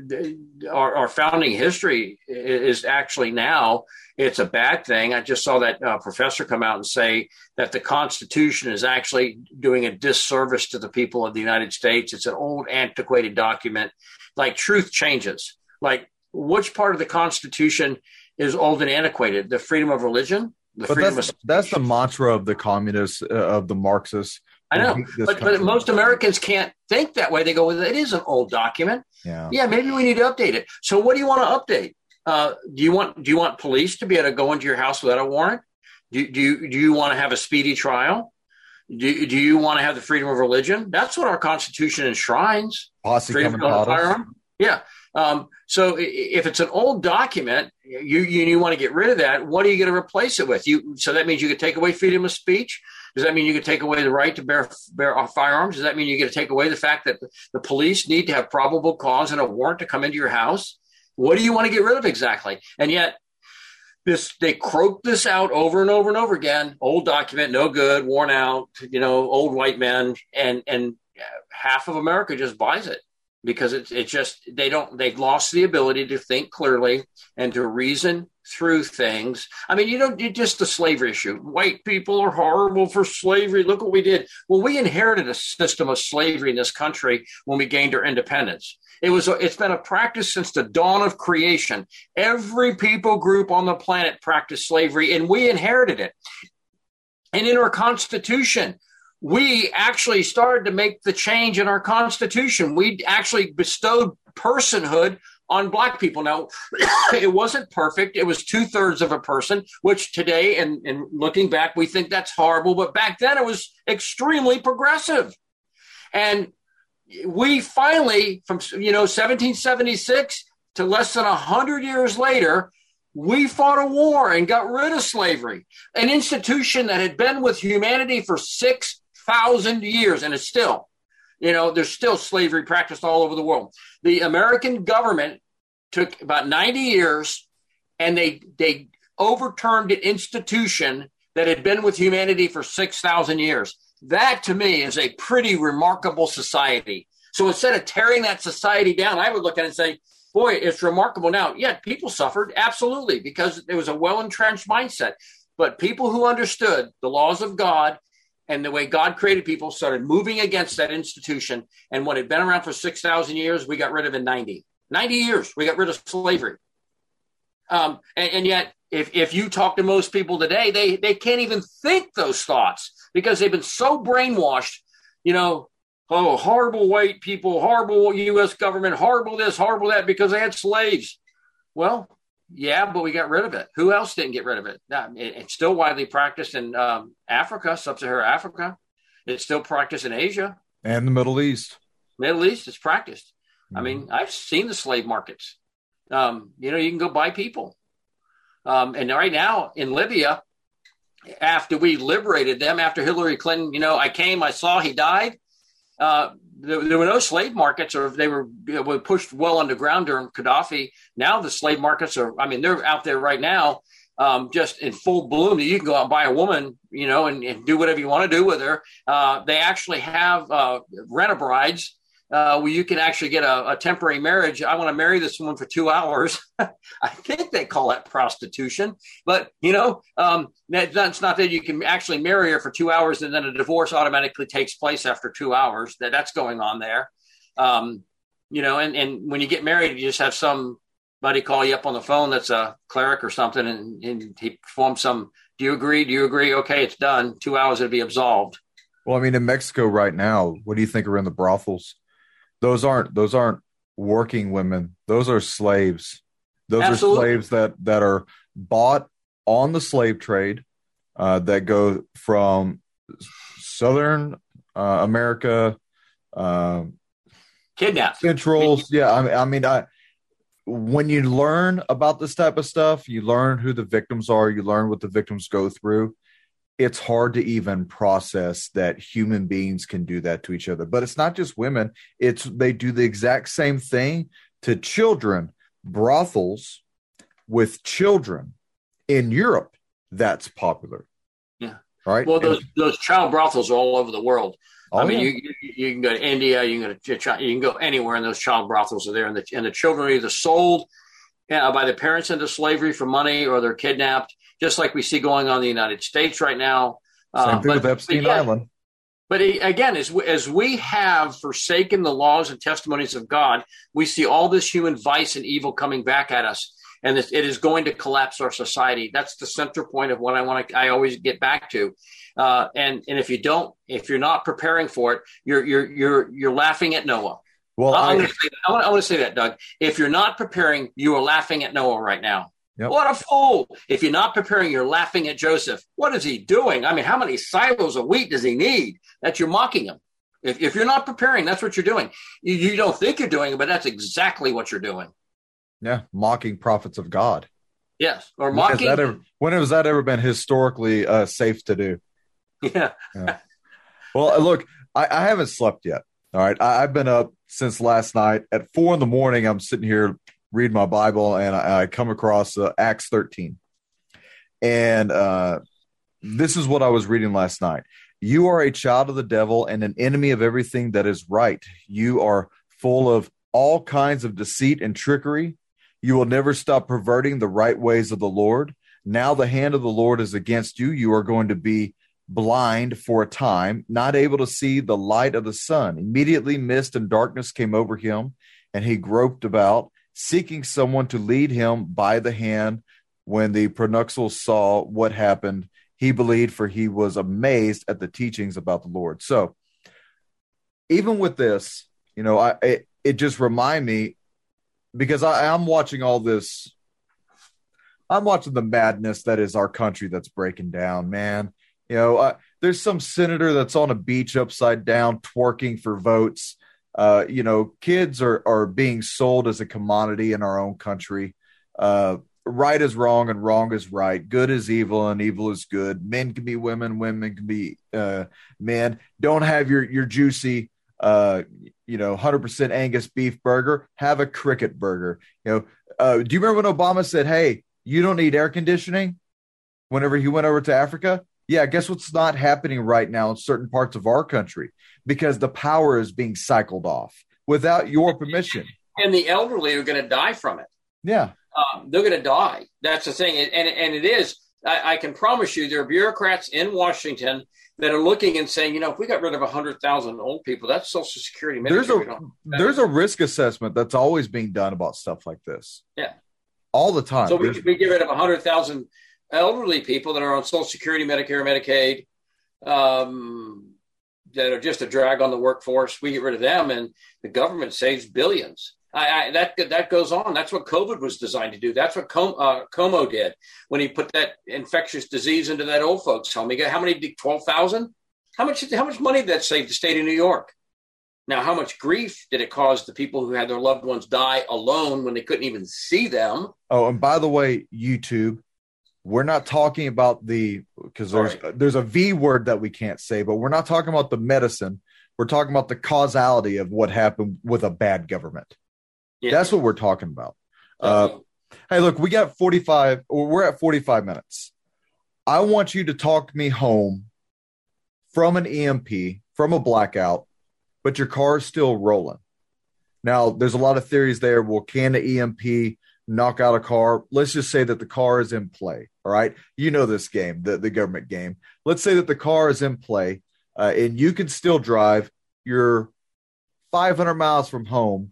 our, our founding history is actually now, it's a bad thing. I just saw that uh, professor come out and say that the Constitution is actually doing a disservice to the people of the United States. It's an old, antiquated document. Like, truth changes. Like, which part of the Constitution is old and antiquated? The freedom of religion? The But freedom that's, of that's the mantra of the communists, uh, of the Marxists. I know, but, but most Americans can't think that way. They go, well, it is an old document. Yeah. Yeah, maybe we need to update it. So what do you want to update? Uh, do you want do you want police to be able to go into your house without a warrant? Do, do you do you want to have a speedy trial? Do, do you want to have the freedom of religion? That's what our Constitution enshrines. Posse Freedom of firearm. Yeah. Um, so if it's an old document, you, you you want to get rid of that. What are you going to replace it with? You so that means you could take away freedom of speech. Does that mean you could take away the right to bear, bear firearms? Does that mean you get to take away the fact that the police need to have probable cause and a warrant to come into your house? What do you want to get rid of exactly? And yet, this they croak this out over and over and over again. Old document, no good, worn out, you know, old white men, and and half of America just buys it because it's it's just they don't they've lost the ability to think clearly and to reason through things. I mean, you know, just the slavery issue. White people are horrible for slavery. Look what we did. Well, we inherited a system of slavery in this country when we gained our independence. It was, it's been a practice since the dawn of creation. Every people group on the planet practiced slavery, and we inherited it. And in our Constitution, we actually started to make the change in our Constitution. We actually bestowed personhood on Black people. Now, it wasn't perfect. It was two thirds of a person, which today, and, and looking back, we think that's horrible. But back then it was extremely progressive. And we finally, from, you know, seventeen seventy-six to less than one hundred years later, we fought a war and got rid of slavery, an institution that had been with humanity for six thousand years. And it's still, you know, there's still slavery practiced all over the world. The American government took about ninety years and they they overturned an institution that had been with humanity for six thousand years. That, to me, is a pretty remarkable society. So instead of tearing that society down, I would look at it and say, boy, it's remarkable now. Yeah, people suffered, absolutely, because it was a well-entrenched mindset. But people who understood the laws of God and the way God created people started moving against that institution. And what had been around for six thousand years, we got rid of in ninety. ninety years, we got rid of slavery. Um, and, and yet, if, if you talk to most people today, they, they can't even think those thoughts because they've been so brainwashed, you know, oh, horrible white people, horrible U S government, horrible this, horrible that, because they had slaves. Well, yeah, but we got rid of it. Who else didn't get rid of it? It's still widely practiced in um, Africa, sub-Saharan Africa. It's still practiced in Asia. And the Middle East. Middle East, it's practiced. Mm-hmm. I mean, I've seen the slave markets. Um, you know, you can go buy people. Um, and right now in Libya, after we liberated them, after Hillary Clinton, you know, I came, I saw he died. Uh, there, there were no slave markets, or they were, you know, were pushed well underground during Gaddafi. Now the slave markets are, I mean, they're out there right now, um, just in full bloom. You can go out and buy a woman, you know, and, and do whatever you want to do with her. Uh, they actually have uh, rent-a-brides. Uh, where you can actually get a, a temporary marriage. I want to marry this woman for two hours. I think they call that prostitution. But, you know, um, that, that's not that you can actually marry her for two hours and then a divorce automatically takes place after two hours. That That's going on there. Um, you know, and, and when you get married, you just have somebody call you up on the phone that's a cleric or something, and, and he performs some, do you agree? Do you agree? Okay, it's done. Two hours, it'll be absolved. Well, I mean, in Mexico right now, what do you think are in the brothels? Those aren't those aren't working women. Those are slaves. Those Absolutely. are slaves that, that are bought on the slave trade uh, that go from Southern uh, America, uh, kidnapped, Central. Yeah, I mean, I mean, I, when you learn about this type of stuff, you learn who the victims are. You learn what the victims go through. It's hard to even process that human beings can do that to each other. But it's not just women. It's they do the exact same thing to children. Brothels with children in Europe, that's popular. Yeah. Right. Well, those, and, those child brothels are all over the world. Oh, I mean, yeah. you, you you can go to India, you can go to China, you can go anywhere, and those child brothels are there. And the, and the children are either sold uh, by the parents into slavery for money, or they're kidnapped. Just like we see going on in the United States right now. Same uh, thing but, with Epstein but yeah, Island. But again, as we, as we have forsaken the laws and testimonies of God, we see all this human vice and evil coming back at us, and it is going to collapse our society. That's the center point of what I want to. I always get back to, uh, and and if you don't, if you're not preparing for it, you're you're you're you're laughing at Noah. Well, I, I, want to say that, I, want, I want to say that, Doug. If you're not preparing, you are laughing at Noah right now. Yep. What a fool. If you're not preparing, you're laughing at Joseph. What is he doing? I mean, how many silos of wheat does he need that you're mocking him? If, if you're not preparing, that's what you're doing. You, you don't think you're doing it, but that's exactly what you're doing. Yeah, mocking prophets of God. Yes, or When mocking. has that ever, when has that ever been historically uh, safe to do? Yeah. Yeah. Well, look, I, I haven't slept yet. All right. I, I've been up since last night. At four in the morning, I'm sitting here reading my Bible, and I, I come across uh, Acts thirteen. And uh, this is what I was reading last night. You are a child of the devil and an enemy of everything that is right. You are full of all kinds of deceit and trickery. You will never stop perverting the right ways of the Lord. Now the hand of the Lord is against you. You are going to be blind for a time, not able to see the light of the sun. Immediately mist and darkness came over him, and he groped about, seeking someone to lead him by the hand. When the proconsul saw what happened, he believed, for he was amazed at the teachings about the Lord. So even with this, you know, I it, it just remind me, because I, I'm watching all this, I'm watching the madness that is our country that's breaking down, man. You know, uh, there's some senator that's on a beach upside down twerking for votes. Uh, you know, kids are are being sold as a commodity in our own country. Uh, right is wrong and wrong is right. Good is evil and evil is good. Men can be women, women can be uh, men. Don't have your your juicy, uh, you know, one hundred percent Angus beef burger. Have a cricket burger. You know, uh, do you remember when Obama said, "Hey, you don't need air conditioning"? Whenever he went over to Africa. Yeah, guess what's not happening right now in certain parts of our country? Because the power is being cycled off without your permission. And the elderly are going to die from it. Yeah. Um, they're going to die. That's the thing. And, and it is, I, I can promise you, there are bureaucrats in Washington that are looking and saying, you know, if we got rid of one hundred thousand old people, that's Social Security. There's a, there's a risk assessment that's always being done about stuff like this. Yeah. All the time. So we, we get rid of one hundred thousand elderly people that are on Social Security, Medicare, Medicaid, um, that are just a drag on the workforce. We get rid of them, and the government saves billions. I, I, that that goes on. That's what COVID was designed to do. That's what Com, uh, Como did when he put that infectious disease into that old folks home. He got how many? twelve thousand? How much? How much money did that save the state of New York? Now, how much grief did it cause the people who had their loved ones die alone when they couldn't even see them? Oh, and by the way, YouTube. We're not talking about the, because there's right. there's a V word that we can't say, but we're not talking about the medicine. We're talking about the causality of what happened with a bad government. Yeah. That's what we're talking about. Uh, hey, look, we got forty-five, or we're at forty-five minutes. I want you to talk me home from an E M P, from a blackout, but your car is still rolling. Now, there's a lot of theories there. Well, can the E M P knock out a car? Let's just say that the car is in play. All right. You know this game, the, the government game. Let's say that the car is in play uh, and you can still drive. You're five hundred miles from home.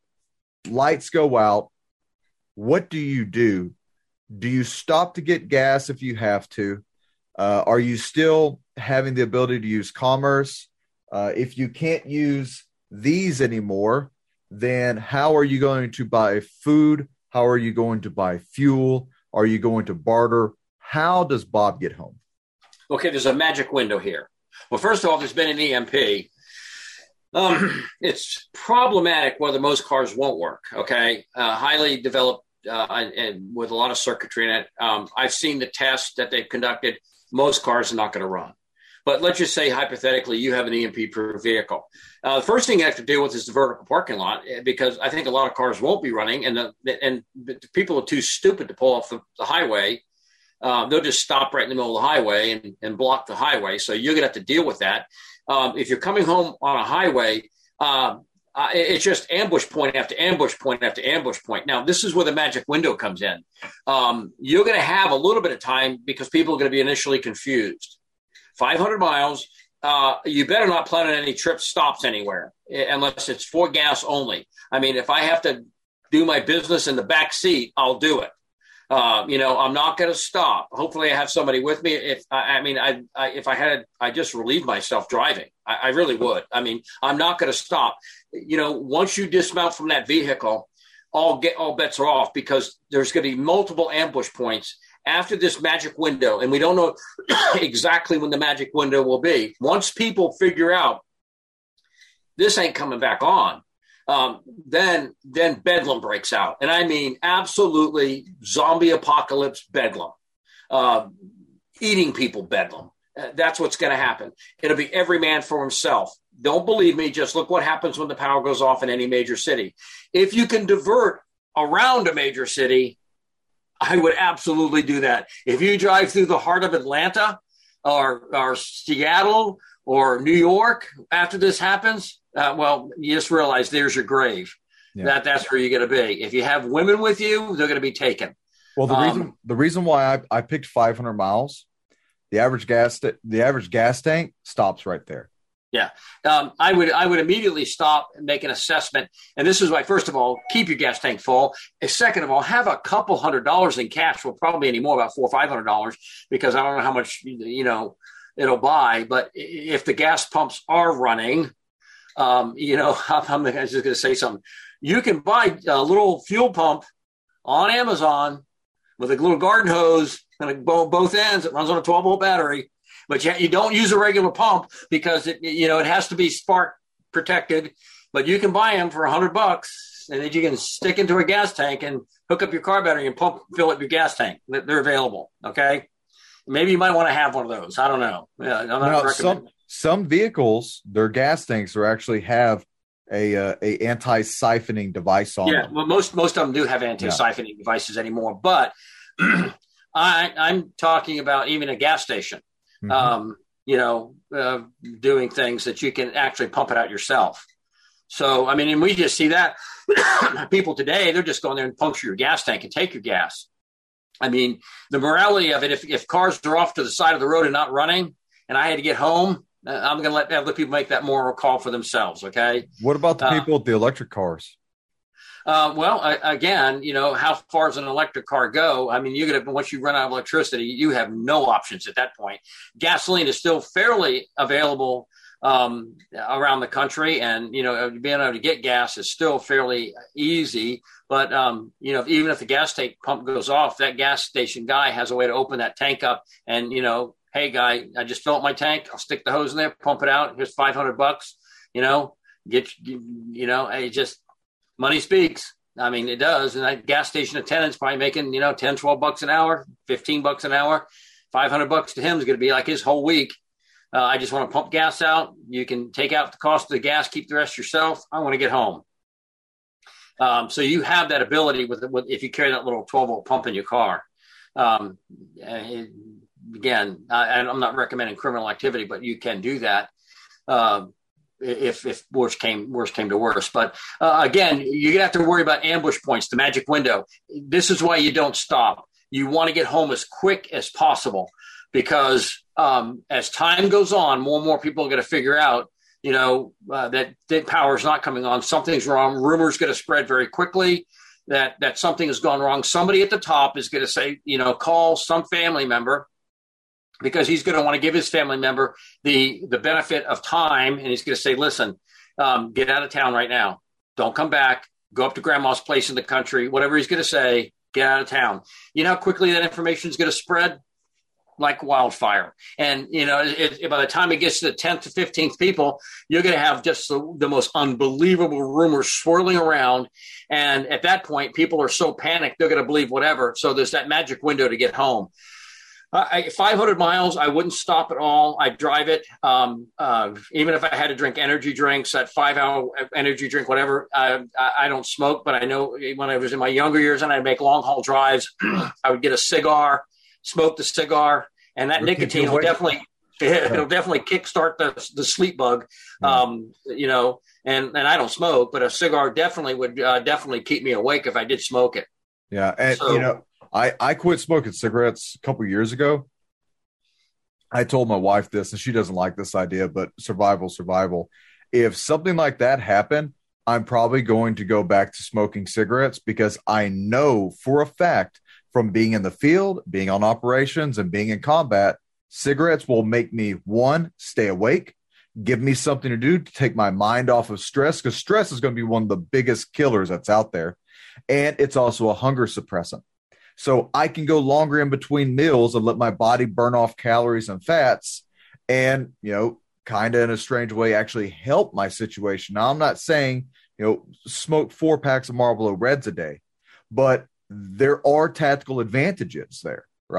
Lights go out. What do you do? Do you stop to get gas if you have to? Uh, are you still having the ability to use commerce? Uh, if you can't use these anymore, then how are you going to buy food? How are you going to buy fuel? Are you going to barter? How does Bob get home? Okay, there's a magic window here. Well, first of all, there's been an E M P. Um, it's problematic whether most cars won't work, okay? Uh, highly developed uh, and, and with a lot of circuitry in it. Um, I've seen the tests that they've conducted. Most cars are not going to run. But let's just say, hypothetically, you have an E M P-proof vehicle. Uh, the first thing you have to deal with is the vertical parking lot, because I think a lot of cars won't be running, and the, and the people are too stupid to pull off the, the highway. Um, they'll just stop right in the middle of the highway and, and block the highway. So you're going to have to deal with that. Um, if you're coming home on a highway, um, uh, it's just ambush point after ambush point after ambush point. Now, this is where the magic window comes in. Um, you're going to have a little bit of time because people are going to be initially confused. five hundred miles, uh, you better not plan on any trip stops anywhere unless it's for gas only. I mean, if I have to do my business in the back seat, I'll do it. Uh, you know, I'm not going to stop. Hopefully I have somebody with me. If I, I mean, I, I, if I had, I just relieve myself driving. I, I really would. I mean, I'm not going to stop. You know, once you dismount from that vehicle, all get all bets are off, because there's going to be multiple ambush points after this magic window. And we don't know exactly when the magic window will be. Once people figure out this ain't coming back on, Um, then then bedlam breaks out. And I mean, absolutely zombie apocalypse bedlam, uh, eating people bedlam. uh, that's what's going to happen. It'll be every man for himself. Don't believe me. Just look what happens when the power goes off in any major city. If you can divert around a major city, I would absolutely do that. If you drive through the heart of Atlanta or, or Seattle or New York after this happens, uh, well, you just realize there's your grave. Yeah. That that's where you're going to be. If you have women with you, they're going to be taken. Well, the um, reason the reason why I, I picked five hundred miles, the average gas the average gas tank stops right there. Yeah, um, I would I would immediately stop and make an assessment. And this is why, first of all, keep your gas tank full. And second of all, have a couple hundred dollars in cash. Well, probably any more, about four or five hundred dollars, because I don't know how much you know it'll buy. But if the gas pumps are running, um, you know, I'm, I'm just going to say something. You can buy a little fuel pump on Amazon with a little garden hose and a, both ends. It runs on a twelve volt battery. But you, you don't use a regular pump because it, you know, it has to be spark protected. But you can buy them for a hundred bucks, and then you can stick into a gas tank and hook up your car battery and pump, fill up your gas tank. They're available. Okay, maybe you might want to have one of those. I don't know. Yeah, I'm not now, some some vehicles, their gas tanks are actually have a uh, a anti siphoning device on. Yeah, them. well, most most of them do have anti siphoning yeah. devices anymore. But I, I'm talking about even a gas station. Mm-hmm. Um, you know, uh, doing things that you can actually pump it out yourself. So, I mean, and we just see that people today, they're just going there and puncture your gas tank and take your gas. I mean, the morality of it, if, if cars are off to the side of the road and not running, and I had to get home, uh, I'm going to let other people make that moral call for themselves. Okay. What about the uh, people with the electric cars? Uh, well, I, again, you know, how far does an electric car go? I mean, you're going to, once you run out of electricity, you have no options at that point. Gasoline is still fairly available um, around the country. And, you know, being able to get gas is still fairly easy. But, um, you know, even if the gas tank pump goes off, that gas station guy has a way to open that tank up and, you know, hey, guy, I just filled up my tank. I'll stick the hose in there, pump it out. Here's five hundred bucks, you know, get, you know, I just, money speaks. I mean, it does. And that gas station attendant's probably making, you know, ten, twelve bucks an hour, fifteen bucks an hour, five hundred bucks to him is going to be like his whole week. Uh, I just want to pump gas out. You can take out the cost of the gas, keep the rest yourself. I want to get home. Um, so you have that ability with, with, if you carry that little twelve volt pump in your car. Um, it, again, I, I'm not recommending criminal activity, but you can do that. Um, if if worse came worse came to worse. But uh, again, you're gonna have to worry about ambush points, the magic window. This is why you don't stop. You want to get home as quick as possible, because um, as time goes on, more and more people are going to figure out, you know, uh, that, that power is not coming on. Something's wrong. Rumors going to spread very quickly that that something has gone wrong. Somebody at the top is going to say, you know, call some family member, because he's going to want to give his family member the, the benefit of time. And he's going to say, listen, um, get out of town right now. Don't come back. Go up to grandma's place in the country. Whatever he's going to say, get out of town. You know how quickly that information is going to spread? Like wildfire. And, you know, it, it, by the time it gets to the tenth to fifteenth people, you're going to have just the, the most unbelievable rumors swirling around. And at that point, people are so panicked, they're going to believe whatever. So there's that magic window to get home. Uh, I, five hundred miles, I wouldn't stop at all. I'd drive it. Um, uh, even if I had to drink energy drinks, that five-hour energy drink, whatever. I, I, I don't smoke, but I know when I was in my younger years and I'd make long-haul drives, I would get a cigar, smoke the cigar, and that nicotine will definitely it'll definitely kickstart the the sleep bug. Um, you know, and and I don't smoke, but a cigar definitely would uh, definitely keep me awake if I did smoke it. Yeah, and so, you know. I, I quit smoking cigarettes a couple years ago. I told my wife this, and she doesn't like this idea, but survival, survival. If something like that happened, I'm probably going to go back to smoking cigarettes, because I know for a fact from being in the field, being on operations, and being in combat, cigarettes will make me, one, stay awake, give me something to do to take my mind off of stress, because stress is going to be one of the biggest killers that's out there. And it's also a hunger suppressant. So I can go longer in between meals and let my body burn off calories and fats and, you know, kind of in a strange way, actually help my situation. Now, I'm not saying, you know, smoke four packs of Marlboro Reds a day, but there are tactical advantages there, right?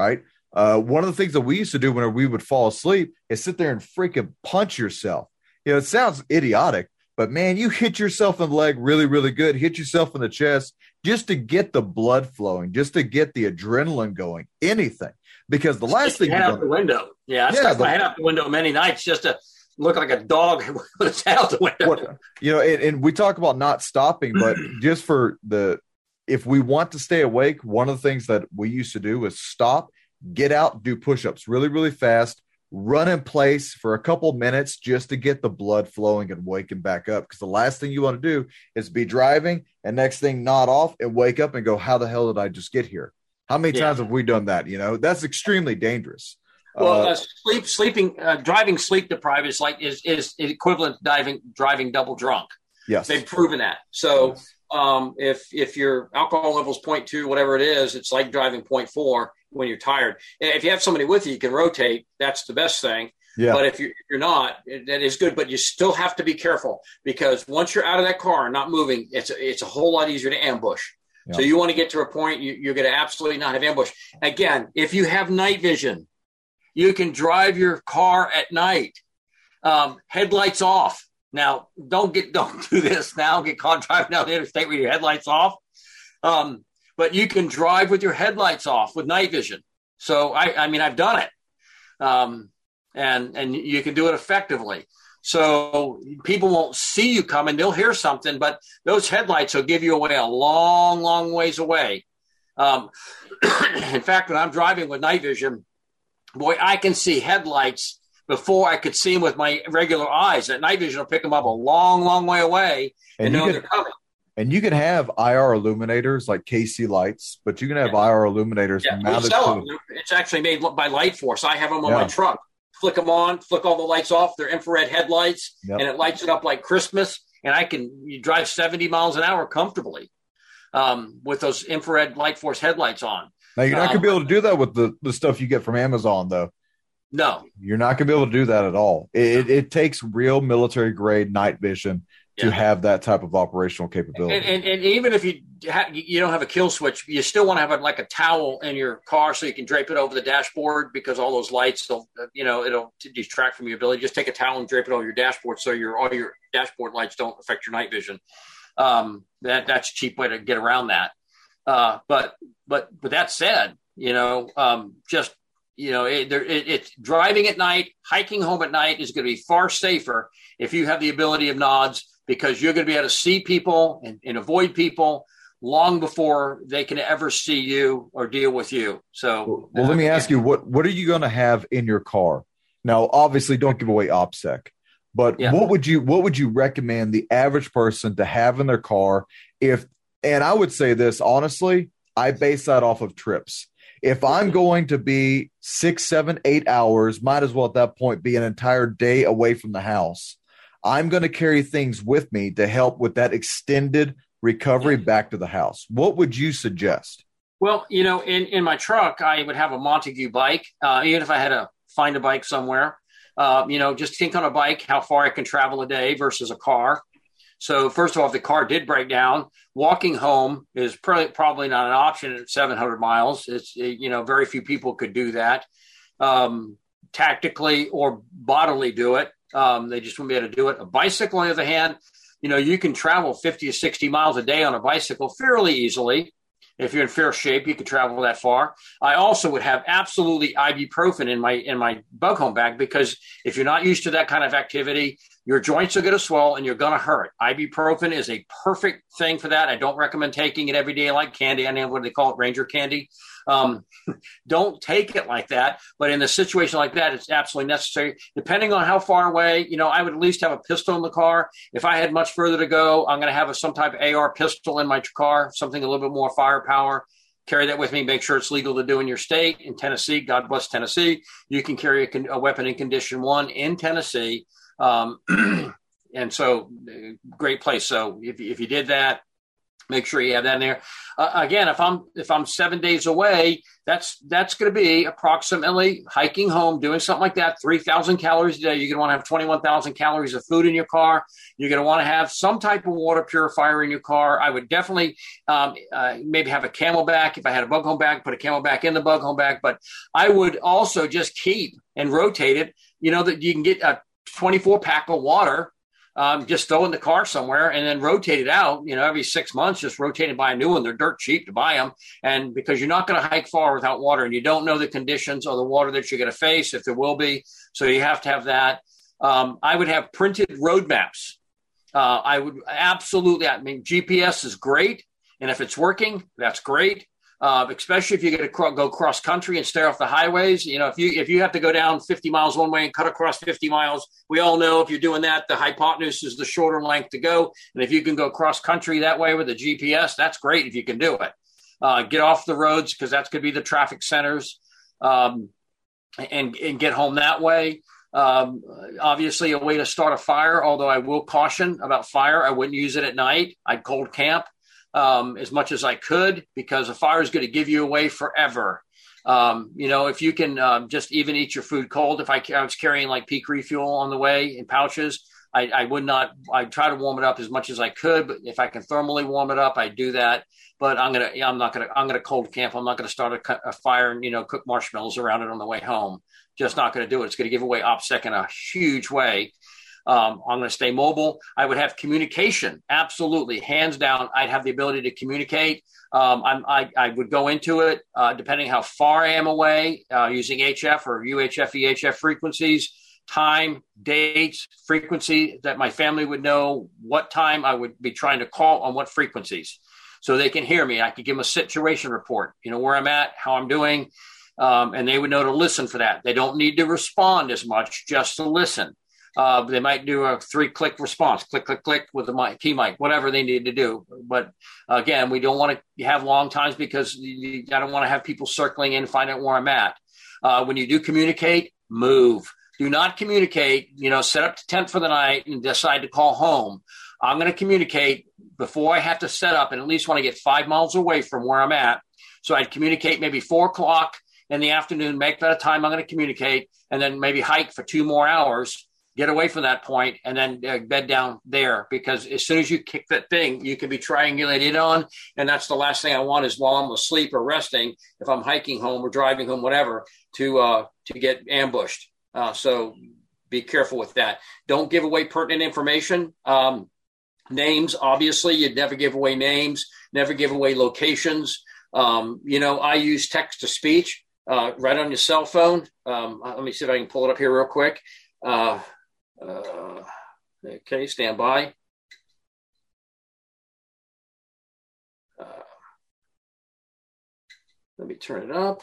Uh, one of the things that we used to do whenever we would fall asleep is sit there and freaking punch yourself. You know, it sounds idiotic, but man, you hit yourself in the leg really, really good, hit yourself in the chest just to get the blood flowing, just to get the adrenaline going, anything. Because the last thing head out the window. Yeah, I yeah, stuck the, my head out the window many nights just to look like a dog with its head out the window. What, you know, and, and we talk about not stopping, but just for the, if we want to stay awake, one of the things that we used to do is stop, get out, do push-ups really, really fast, run in place for a couple minutes just to get the blood flowing and waking back up. Because the last thing you want to do is be driving and next thing nod off and wake up and go, how the hell did I just get here? How many yeah. times have we done that? You know, that's extremely dangerous. Well, uh, uh, sleep, sleeping, uh, driving sleep deprived is like is is equivalent to driving driving double drunk. Yes, they've proven that. So, yes. um, if if your alcohol level is zero point two, whatever it is, it's like driving zero point four when you're tired. And if you have somebody with you, you can rotate. That's the best thing. Yeah. But if you're, if you're not, that is good. But you still have to be careful because once you're out of that car and not moving, it's a, it's a whole lot easier to ambush. Yeah. So you want to get to a point you, you're going to absolutely not have ambush. Again, if you have night vision, you can drive your car at night, um, headlights off. Now, don't get don't do this now. Get caught driving down the interstate with your headlights off. Um, but you can drive with your headlights off with night vision. So, I, I mean, I've done it, um, and and you can do it effectively. So people won't see you coming. They'll hear something, but those headlights will give you away a long, long ways away. Um, in fact, when I'm driving with night vision, boy, I can see headlights before I could see them with my regular eyes. That night vision will pick them up a long, long way away and, and know can, they're coming. And you can have I R illuminators like K C lights, but you can have yeah. I R illuminators yeah, mounted sell to them. It's actually made by Light Force. I have them on yeah. my truck. Flick them on, flick all the lights off. They're infrared headlights, yep. and it lights it up like Christmas. And I can you drive seventy miles an hour comfortably um, with those infrared Light Force headlights on. Now, you're not um, going to be able to do that with the, the stuff you get from Amazon, though. No. You're not going to be able to do that at all. It, it, it takes real military-grade night vision to yeah. have that type of operational capability. And, and, and even if you ha- you don't have a kill switch, you still want to have a, like a towel in your car so you can drape it over the dashboard because all those lights, they'll, you know, it'll distract from your ability. Just take a towel and drape it over your dashboard so your all your dashboard lights don't affect your night vision. Um, that that's a cheap way to get around that. Uh, but but with that said, you know, um, just you know, it, it, it's driving at night, hiking home at night is going to be far safer if you have the ability of nods. Because you're going to be able to see people and, and avoid people long before they can ever see you or deal with you. So, well, let me ask you, what what are you going to have in your car? Now, obviously, don't give away OPSEC, but yeah. what would you what would you recommend the average person to have in their car? If and I would say this honestly, I base that off of trips. If I'm going to be six, seven, eight hours, might as well at that point be an entire day away from the house. I'm going to carry things with me to help with that extended recovery back to the house. What would you suggest? Well, you know, in, in my truck, I would have a Montague bike, uh, even if I had to find a bike somewhere. Uh, you know, just think on a bike, how far I can travel a day versus a car. So first of all, if the car did break down, walking home is probably, probably not an option at seven hundred miles. It's, you know, very few people could do that um, tactically or bodily do it. Um, they just wouldn't be able to do it. A bicycle, on the other hand, you know, you can travel fifty to sixty miles a day on a bicycle fairly easily. If you're in fair shape, you could travel that far. I also would have absolutely ibuprofen in my in my bug home bag because if you're not used to that kind of activity, your joints are going to swell and you're going to hurt. Ibuprofen is a perfect thing for that. I don't recommend taking it every day like candy. I know what they call it, Ranger candy. Um, don't take it like that. But in a situation like that, it's absolutely necessary. Depending on how far away, you know, I would at least have a pistol in the car. If I had much further to go, I'm going to have a, some type of A R pistol in my car, something a little bit more firepower. Carry that with me. Make sure it's legal to do in your state. In Tennessee, God bless Tennessee, you can carry a, con- a weapon in condition one in Tennessee. Um, and so great place. So if, if you did that, Make sure you have that in there. Uh, again, if I'm if I'm seven days away, that's that's going to be approximately hiking home, doing something like that, three thousand calories a day. You're going to want to have twenty-one thousand calories of food in your car. You're going to want to have some type of water purifier in your car. I would definitely um, uh, maybe have a Camelback. If I had a bug home bag, put a Camelback in the bug home bag. But I would also just keep and rotate it. You know that you can get a twenty-four pack of water. Um, just throw in the car somewhere and then rotate it out, you know, every six months, just rotate and buy a new one. They're dirt cheap to buy them. And because you're not going to hike far without water, and you don't know the conditions or the water that you're going to face, if there will be. So you have to have that. Um, I would have printed road maps. Uh, I would absolutely, I mean, G P S is great. And if it's working, that's great. Uh, especially if you're going to cro- go cross country and stay off the highways. You know, if you if you have to go down fifty miles one way and cut across fifty miles, we all know if you're doing that, the hypotenuse is the shorter length to go. And if you can go cross country that way with a G P S, that's great if you can do it. Uh, get off the roads because that's going to be the traffic centers, um, and, and get home that way. Um, obviously, a way to start a fire, although I will caution about fire. I wouldn't use it at night. I'd cold camp. Um, as much as I could, because a fire is going to give you away forever. Um, you know, if you can um, just even eat your food cold. If I, I was carrying like peak refuel on the way in pouches, I, I would not, I'd try to warm it up as much as I could, but if I can thermally warm it up, I do that. But I'm going to, I'm not going to, I'm going to cold camp. I'm not going to start a, a fire and, you know, cook marshmallows around it on the way home. Just not going to do it. It's going to give away OPSEC in a huge way. Um, I'm going to stay mobile. I would have communication. Absolutely. Hands down. I'd have the ability to communicate. Um, I'm, I, I would go into it, uh, depending how far I am away, uh, using H F or U H F, E H F frequencies, time, dates, frequency that my family would know what time I would be trying to call on what frequencies so they can hear me. I could give them a situation report, you know, where I'm at, how I'm doing. Um, and they would know to listen for that. They don't need to respond as much, just to listen. Uh, they might do a three-click response, click, click, click with the mic, key mic, whatever they need to do. But again, we don't want to have long times because you, I don't want to have people circling in, find out where I'm at. Uh, when you do communicate, move. Do not communicate, you know, set up the tent for the night and decide to call home. I'm going to communicate before I have to set up and at least want to get five miles away from where I'm at. So I'd communicate maybe four o'clock in the afternoon, make that a time I'm going to communicate, and then maybe hike for two more hours. Get away from that point and then uh, bed down there, because as soon as you kick that thing, you can be triangulated on. And that's the last thing I want is while I'm asleep or resting, if I'm hiking home or driving home, whatever, to uh, to get ambushed. Uh, so be careful with that. Don't give away pertinent information. Um, names, obviously, you'd never give away names, never give away locations. Um, you know, I use text to speech uh, right on your cell phone. Um, let me see if I can pull it up here real quick. Uh, Uh, okay, stand by. Uh, let me turn it up.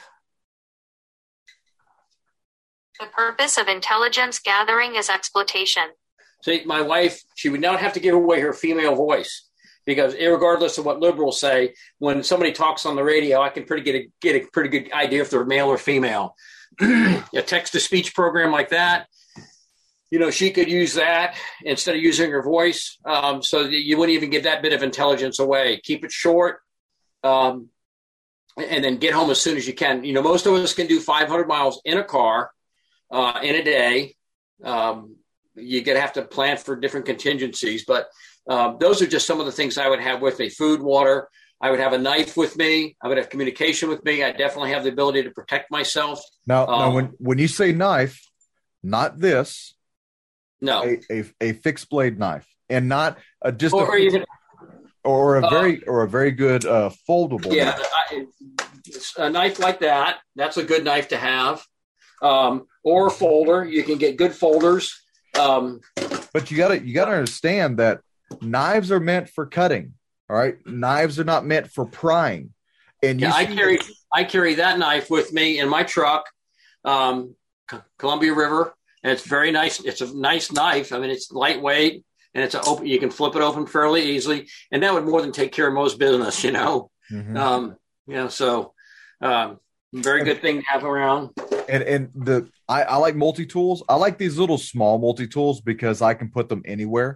The purpose of intelligence gathering is exploitation. See, my wife, she would not have to give away her female voice, because regardless of what liberals say, when somebody talks on the radio, I can pretty get a, get a pretty good idea if they're male or female. A text-to-speech program like that, you know, she could use that instead of using her voice, um, so that you wouldn't even give that bit of intelligence away. Keep it short, um, and then get home as soon as you can. You know, most of us can do five hundred miles in a car uh, in a day. Um, you're going to have to plan for different contingencies, but um, those are just some of the things I would have with me. Food, water. I would have a knife with me. I would have communication with me. I definitely have the ability to protect myself. Now, um, now when, when you say knife, not this. No, a, a, a fixed blade knife, and not uh, just or, a, or even or a uh, very or a very good uh, foldable. Yeah, knife. I, a knife like that. That's a good knife to have, um, or a folder. You can get good folders. Um, but you got to you got to understand that knives are meant for cutting. All right, knives are not meant for prying. And you yeah, I see- carry I carry that knife with me in my truck, um, Columbia River. And it's very nice. It's a nice knife. I mean, it's lightweight and it's a open. You can flip it open fairly easily, and that would more than take care of most business. You know, mm-hmm. um, you know. So, um, very good thing to have around. And and the I, I like multi tools. I like these little small multi tools because I can put them anywhere.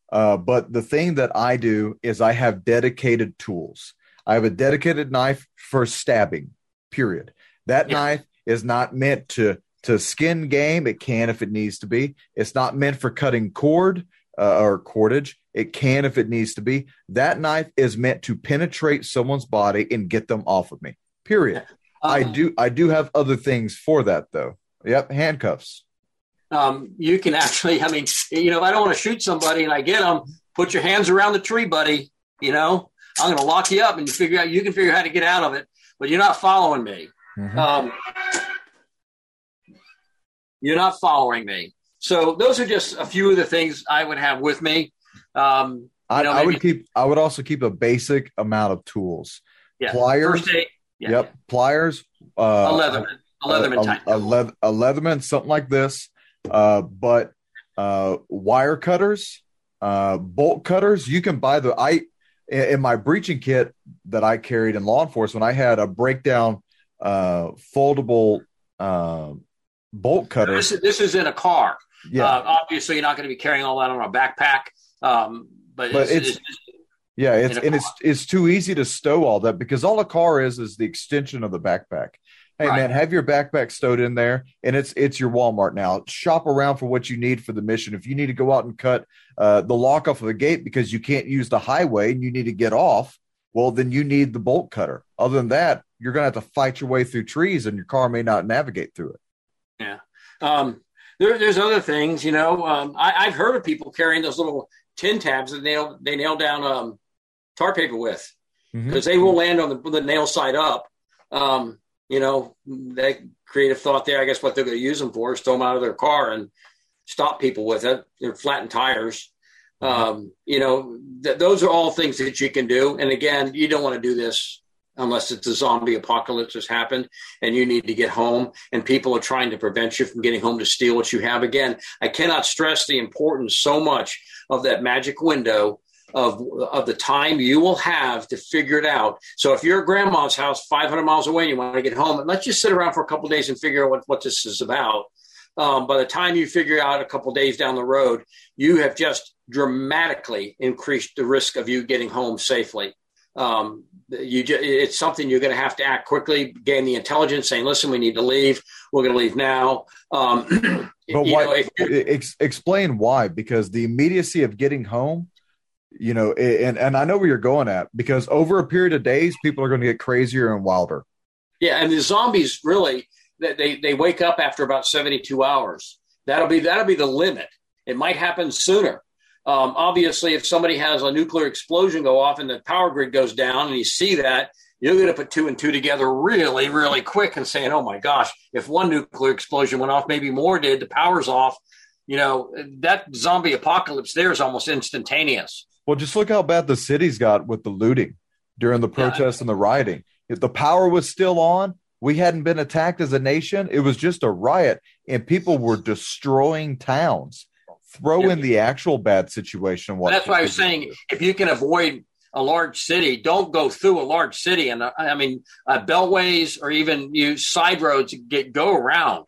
Uh, but the thing that I do is I have dedicated tools. I have a dedicated knife for stabbing, period. That Yeah. knife is not meant to, to skin game. It can if it needs to be. It's not meant for cutting cord uh, or cordage. It can if it needs to be. That knife is meant to penetrate someone's body and get them off of me, period. Um, I do I do have other things for that, though. Yep, handcuffs. Um, you can actually, I mean, you know, if I don't want to shoot somebody and I get them, put your hands around the tree, buddy. You know, I'm going to lock you up and you figure out, you can figure out how to get out of it, but you're not following me. Mm-hmm. Um, you're not following me. So those are just a few of the things I would have with me. Um, I, know, I would maybe, keep. I would also keep a basic amount of tools. yeah, Pliers. first aid, yeah, Yep, pliers. Uh, a Leatherman, a Leatherman a, type. a, a, leather, a Leatherman, something like this. Uh, but uh, wire cutters, uh, bolt cutters. You can buy the. I in, in my breaching kit that I carried in law enforcement, I had a breakdown uh, foldable uh, bolt cutter. This is, this is in a car. Yeah, Uh, obviously, you're not going to be carrying all that on a backpack. Um, but, But it's, it's- it's yeah. It's in a and it's it's too easy to stow all that because all a car is is the extension of the backpack. Hey Right. man, have your backpack stowed in there, and it's it's your Walmart now. Shop around for what you need for the mission. If you need to go out and cut uh, the lock off of the gate because you can't use the highway and you need to get off, well, then you need the bolt cutter. Other than that, you're going to have to fight your way through trees, and your car may not navigate through it. Yeah. Um, there, there's other things, you know, um, I, I've heard of people carrying those little tin tabs that nail, they nail down um, tar paper with because Mhm. they will land on the, the nail side up. Um, you know, that creative thought there, I guess what they're going to use them for is throw them out of their car and stop people with it. They're flattened tires. Um, you know, th- those are all things that you can do. And again, you don't want to do this unless it's a zombie apocalypse has happened and you need to get home and people are trying to prevent you from getting home to steal what you have. Again, I cannot stress the importance so much of that magic window of, of the time you will have to figure it out. So if you're at grandma's house five hundred miles away and you want to get home, let's just sit around for a couple of days and figure out what, what this is about. Um, by the time you figure out a couple of days down the road, you have just dramatically increased the risk of you getting home safely. Um, you just, it's something you're going to have to act quickly, gain the intelligence, saying, listen, we need to leave. We're going to leave now. Um, But you why? know, if you- ex- explain why? Because the immediacy of getting home, you know, and and I know where you're going at. Because over a period of days, people are going to get crazier and wilder. yeah, and the zombies really, they, they they wake up after about seventy-two hours. That'll be that'll be the limit. It might happen sooner. Um, obviously, if somebody has a nuclear explosion go off and the power grid goes down and you see that, you're going to put two and two together really, really quick and saying, oh, my gosh, if one nuclear explosion went off, maybe more did, the power's off. You know, that zombie apocalypse there is almost instantaneous. Well, just look how bad the cities got with the looting during the protests and the rioting. If the power was still on, we hadn't been attacked as a nation. It was just a riot, and people were destroying towns. Throw in the actual bad situation. What That's why I was saying, if you can avoid a large city, don't go through a large city. And uh, I mean, uh, beltways or even use side roads, get go around.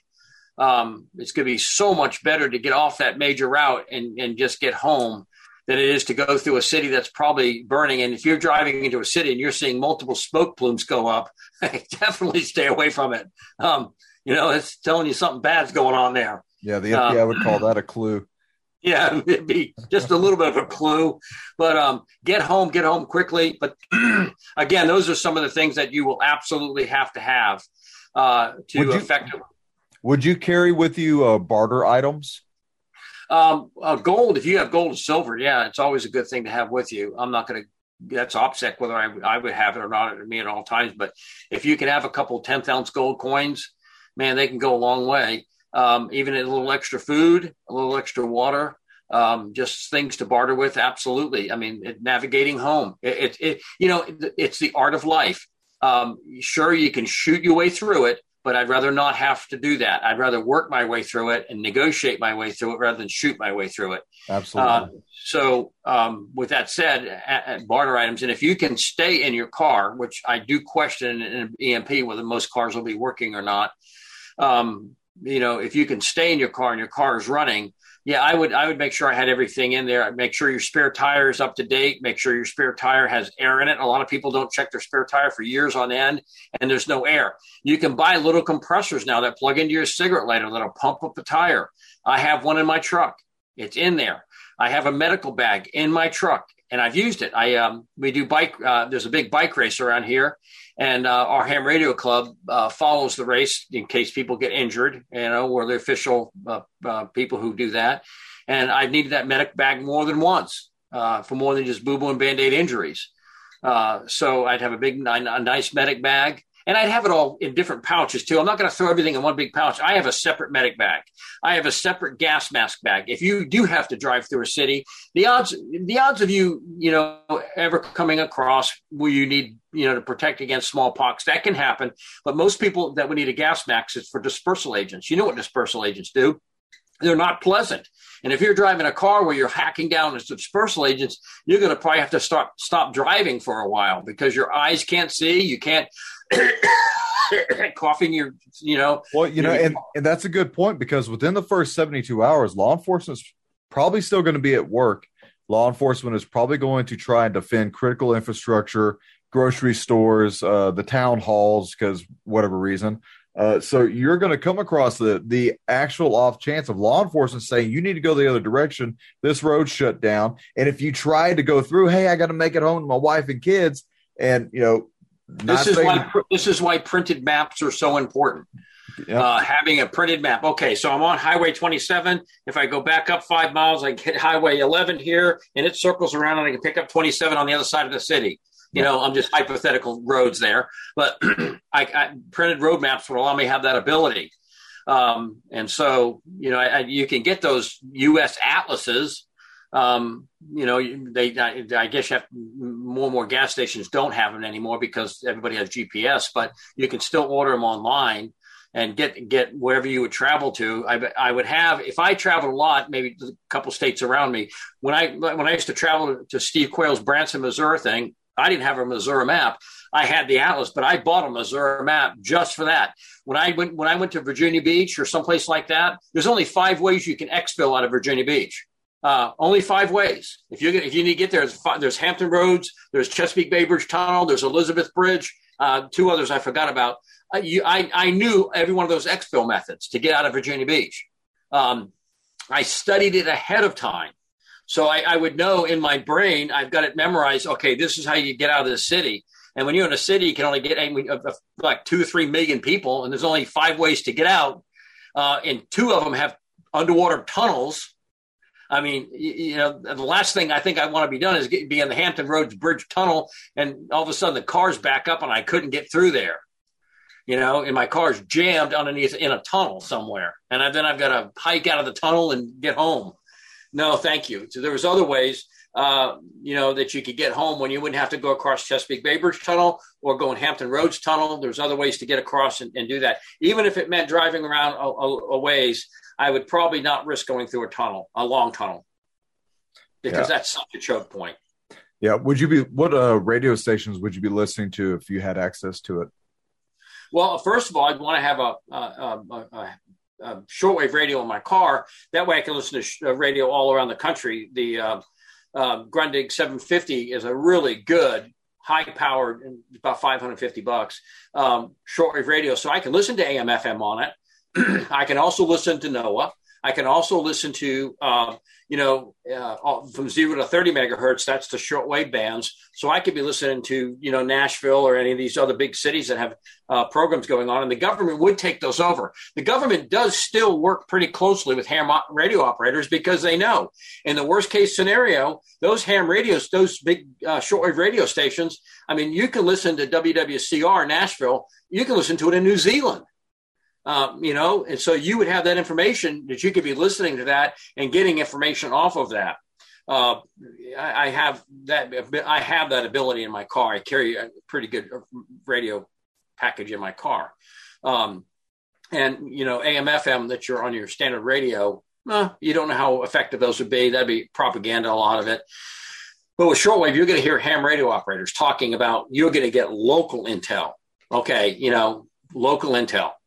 Um, it's going to be so much better to get off that major route and, and just get home than it is to go through a city that's probably burning. And if you're driving into a city and you're seeing multiple smoke plumes go up, definitely stay away from it. Um, you know, it's telling you something bad's going on there. Yeah, the F B I um, would call that a clue. Yeah, it'd be just a little bit of a clue. But um, get home, get home quickly. But again, those are some of the things that you will absolutely have to have uh, to Would you- effectively. Would you carry with you uh, barter items? Um, uh, gold, if you have gold and silver, yeah, it's always a good thing to have with you. I'm not going to, that's OPSEC whether I, I would have it or not at me at all times. But if you can have a couple tenth ounce gold coins, man, they can go a long way. Um, even a little extra food, a little extra water, um, just things to barter with. Absolutely. I mean, it, navigating home, it, it, it, you know, it, it's the art of life. Um, sure, you can shoot your way through it, but I'd rather not have to do that. I'd rather work my way through it and negotiate my way through it rather than shoot my way through it. Absolutely. Uh, so um, with that said, at, at barter items, and if you can stay in your car, which I do question in an E M P whether most cars will be working or not, um, you know, if you can stay in your car and your car is running, yeah, I would I would make sure I had everything in there. I'd make sure your spare tire is up to date. Make sure your spare tire has air in it. A lot of people don't check their spare tire for years on end, and there's no air. You can buy little compressors now that plug into your cigarette lighter that'll pump up the tire. I have one in my truck. It's in there. I have a medical bag in my truck, and I've used it. I um, we do bike. Uh, there's a big bike race around here, and uh, our ham radio club uh, follows the race in case people get injured. You know, we're the official uh, uh, people who do that. And I've needed that medic bag more than once uh, for more than just boo-boo and Band-Aid injuries. Uh, so I'd have a big, a nice medic bag. And I'd have it all in different pouches, too. I'm not going to throw everything in one big pouch. I have a separate medic bag. I have a separate gas mask bag. If you do have to drive through a city, the odds the odds of you, you know, ever coming across where you need, you know, to protect against smallpox, that can happen. But most people that would need a gas mask is for dispersal agents. You know what dispersal agents do? They're not pleasant. And if you're driving a car where you're hacking down the dispersal agents, you're going to probably have to start stop driving for a while because your eyes can't see. You can't coughing your, you know. Well, you know, and, and that's a good point because within the first seventy-two hours, law enforcement's probably still going to be at work. Law enforcement is probably going to try and defend critical infrastructure, grocery stores, uh, the town halls, because whatever reason. Uh, so you're going to come across the the actual off chance of law enforcement saying you need to go the other direction. This road's shut down. And if you try to go through, hey, I got to make it home to my wife and kids. And, you know, this is why to- this is why printed maps are so important. Yep. Uh, having a printed map. Okay, so I'm on Highway twenty-seven. If I go back up five miles, I hit Highway eleven here, and it circles around, and I can pick up twenty-seven on the other side of the city. You know, I'm just hypothetical roads there, but I, I printed road maps would allow me to have that ability. Um, and so, you know, I, I, you can get those U S atlases. Um, you know, they, I, I guess you have more and more gas stations don't have them anymore because everybody has G P S, but you can still order them online and get, get wherever you would travel to. I, I would have, if I traveled a lot, maybe a couple states around me, when I, when I used to travel to Steve Quayle's Branson, Missouri thing, I didn't have a Missouri map. I had the atlas, but I bought a Missouri map just for that. When I went when I went to Virginia Beach or someplace like that, there's only five ways you can exfil out of Virginia Beach. Uh, only five ways. If you if you need to get there, there's, five, there's Hampton Roads, there's Chesapeake Bay Bridge Tunnel, there's Elizabeth Bridge, uh, two others I forgot about. Uh, you, I I knew every one of those exfil methods to get out of Virginia Beach. Um, I studied it ahead of time. So I, I would know in my brain, I've got it memorized. Okay, this is how you get out of the city. And when you're in a city, you can only get like two or three million people, and there's only five ways to get out. Uh, and two of them have underwater tunnels. I mean, you, you know, the last thing I think I want to be done is get, be in the Hampton Roads Bridge Tunnel, and all of a sudden the cars back up, and I couldn't get through there. You know, and my car's jammed underneath in a tunnel somewhere, and I, then I've got to hike out of the tunnel and get home. No, thank you. So there was other ways, uh, you know, that you could get home when you wouldn't have to go across Chesapeake Bay Bridge Tunnel or go in Hampton Roads Tunnel. There's other ways to get across and, and do that. Even if it meant driving around a, a, a ways, I would probably not risk going through a tunnel, a long tunnel, because yeah. that's such a choke point. Yeah. Would you be, what uh, radio stations would you be listening to if you had access to it? Well, first of all, I'd want to have a, a, a, a Uh, shortwave radio in my car. That way I can listen to sh- radio all around the country. The uh, uh, Grundig seven fifty is a really good, high-powered, about five hundred fifty bucks, um, shortwave radio. So I can listen to A M F M on it. I can also listen to NOAA. I can also listen to, um, you know, uh, from zero to thirty megahertz. That's the shortwave bands. So I could be listening to, you know, Nashville or any of these other big cities that have uh, programs going on, and the government would take those over. The government does still work pretty closely with ham radio operators because they know in the worst case scenario, those ham radios, those big uh, shortwave radio stations, I mean, you can listen to W W C R Nashville. You can listen to it in New Zealand. Um, you know, and so you would have that information that you could be listening to that and getting information off of that. Uh, I, I have that. I have that ability in my car. I carry a pretty good radio package in my car. Um, and, you know, A M F M that you're on your standard radio, eh, you don't know how effective those would be. That'd be propaganda, a lot of it. But with shortwave, you're going to hear ham radio operators talking about, you're going to get local intel. Okay. You know, local intel.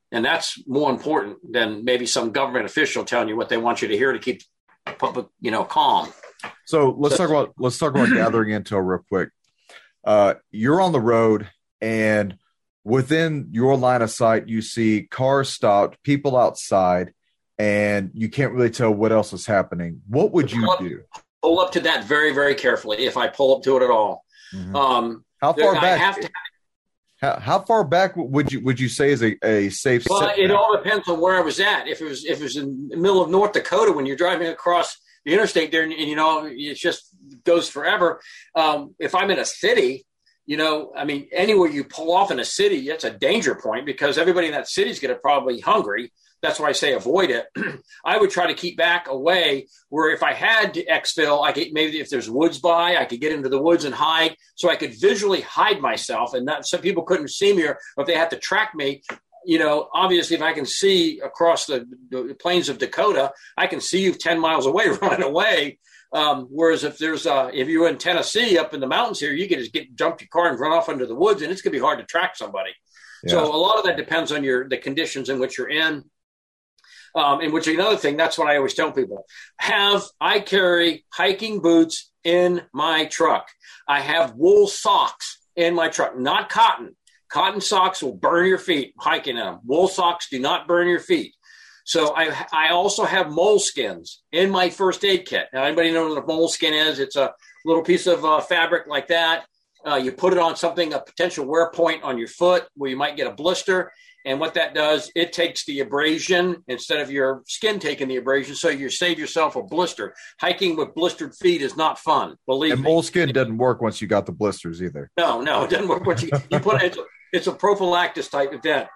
And that's more important than maybe some government official telling you what they want you to hear to keep the public, you know, calm. So let's so, talk about let's talk about gathering intel real quick. Uh, you're on the road, and within your line of sight, you see cars stopped, people outside, and you can't really tell what else is happening. What would you pull do? Up, pull up to that very, very carefully. If I pull up to it at all, mm-hmm. um, how far there, back? I have to, how, how far back would you would you say is a, a safe? Well, setback? It all depends on where I was at. If it was if it was in the middle of North Dakota when you're driving across the interstate there, and, and you know it just goes forever. Um, if I'm in a city. You know, I mean, anywhere you pull off in a city, it's a danger point because everybody in that city is going to probably hungry. That's why I say avoid it. I would try to keep back away where if I had to exfil, I could maybe if there's woods by, I could get into the woods and hide so I could visually hide myself and not so people couldn't see me or if they had to track me. You know, obviously, if I can see across the, the plains of Dakota, I can see you ten miles away running away. Um, whereas if there's uh, if you're in Tennessee up in the mountains here, you can just get jump your car and run off into the woods, and it's going to be hard to track somebody. Yeah. So a lot of that depends on your the conditions in which you're in. Um, and which another thing, that's what I always tell people: have I carry hiking boots in my truck? I have wool socks in my truck, not cotton. Cotton socks will burn your feet hiking in them. Wool socks do not burn your feet. So I I also have moleskins in my first aid kit. Now, anybody know what a moleskin is? It's a little piece of uh, fabric like that. Uh, you put it on something, a potential wear point on your foot where you might get a blister. And what that does, it takes the abrasion instead of your skin taking the abrasion. So you save yourself a blister. Hiking with blistered feet is not fun, believe and me. And moleskin doesn't work once you got the blisters either. No, no, it doesn't work once you, you put it. It's a, it's a prophylactic type event.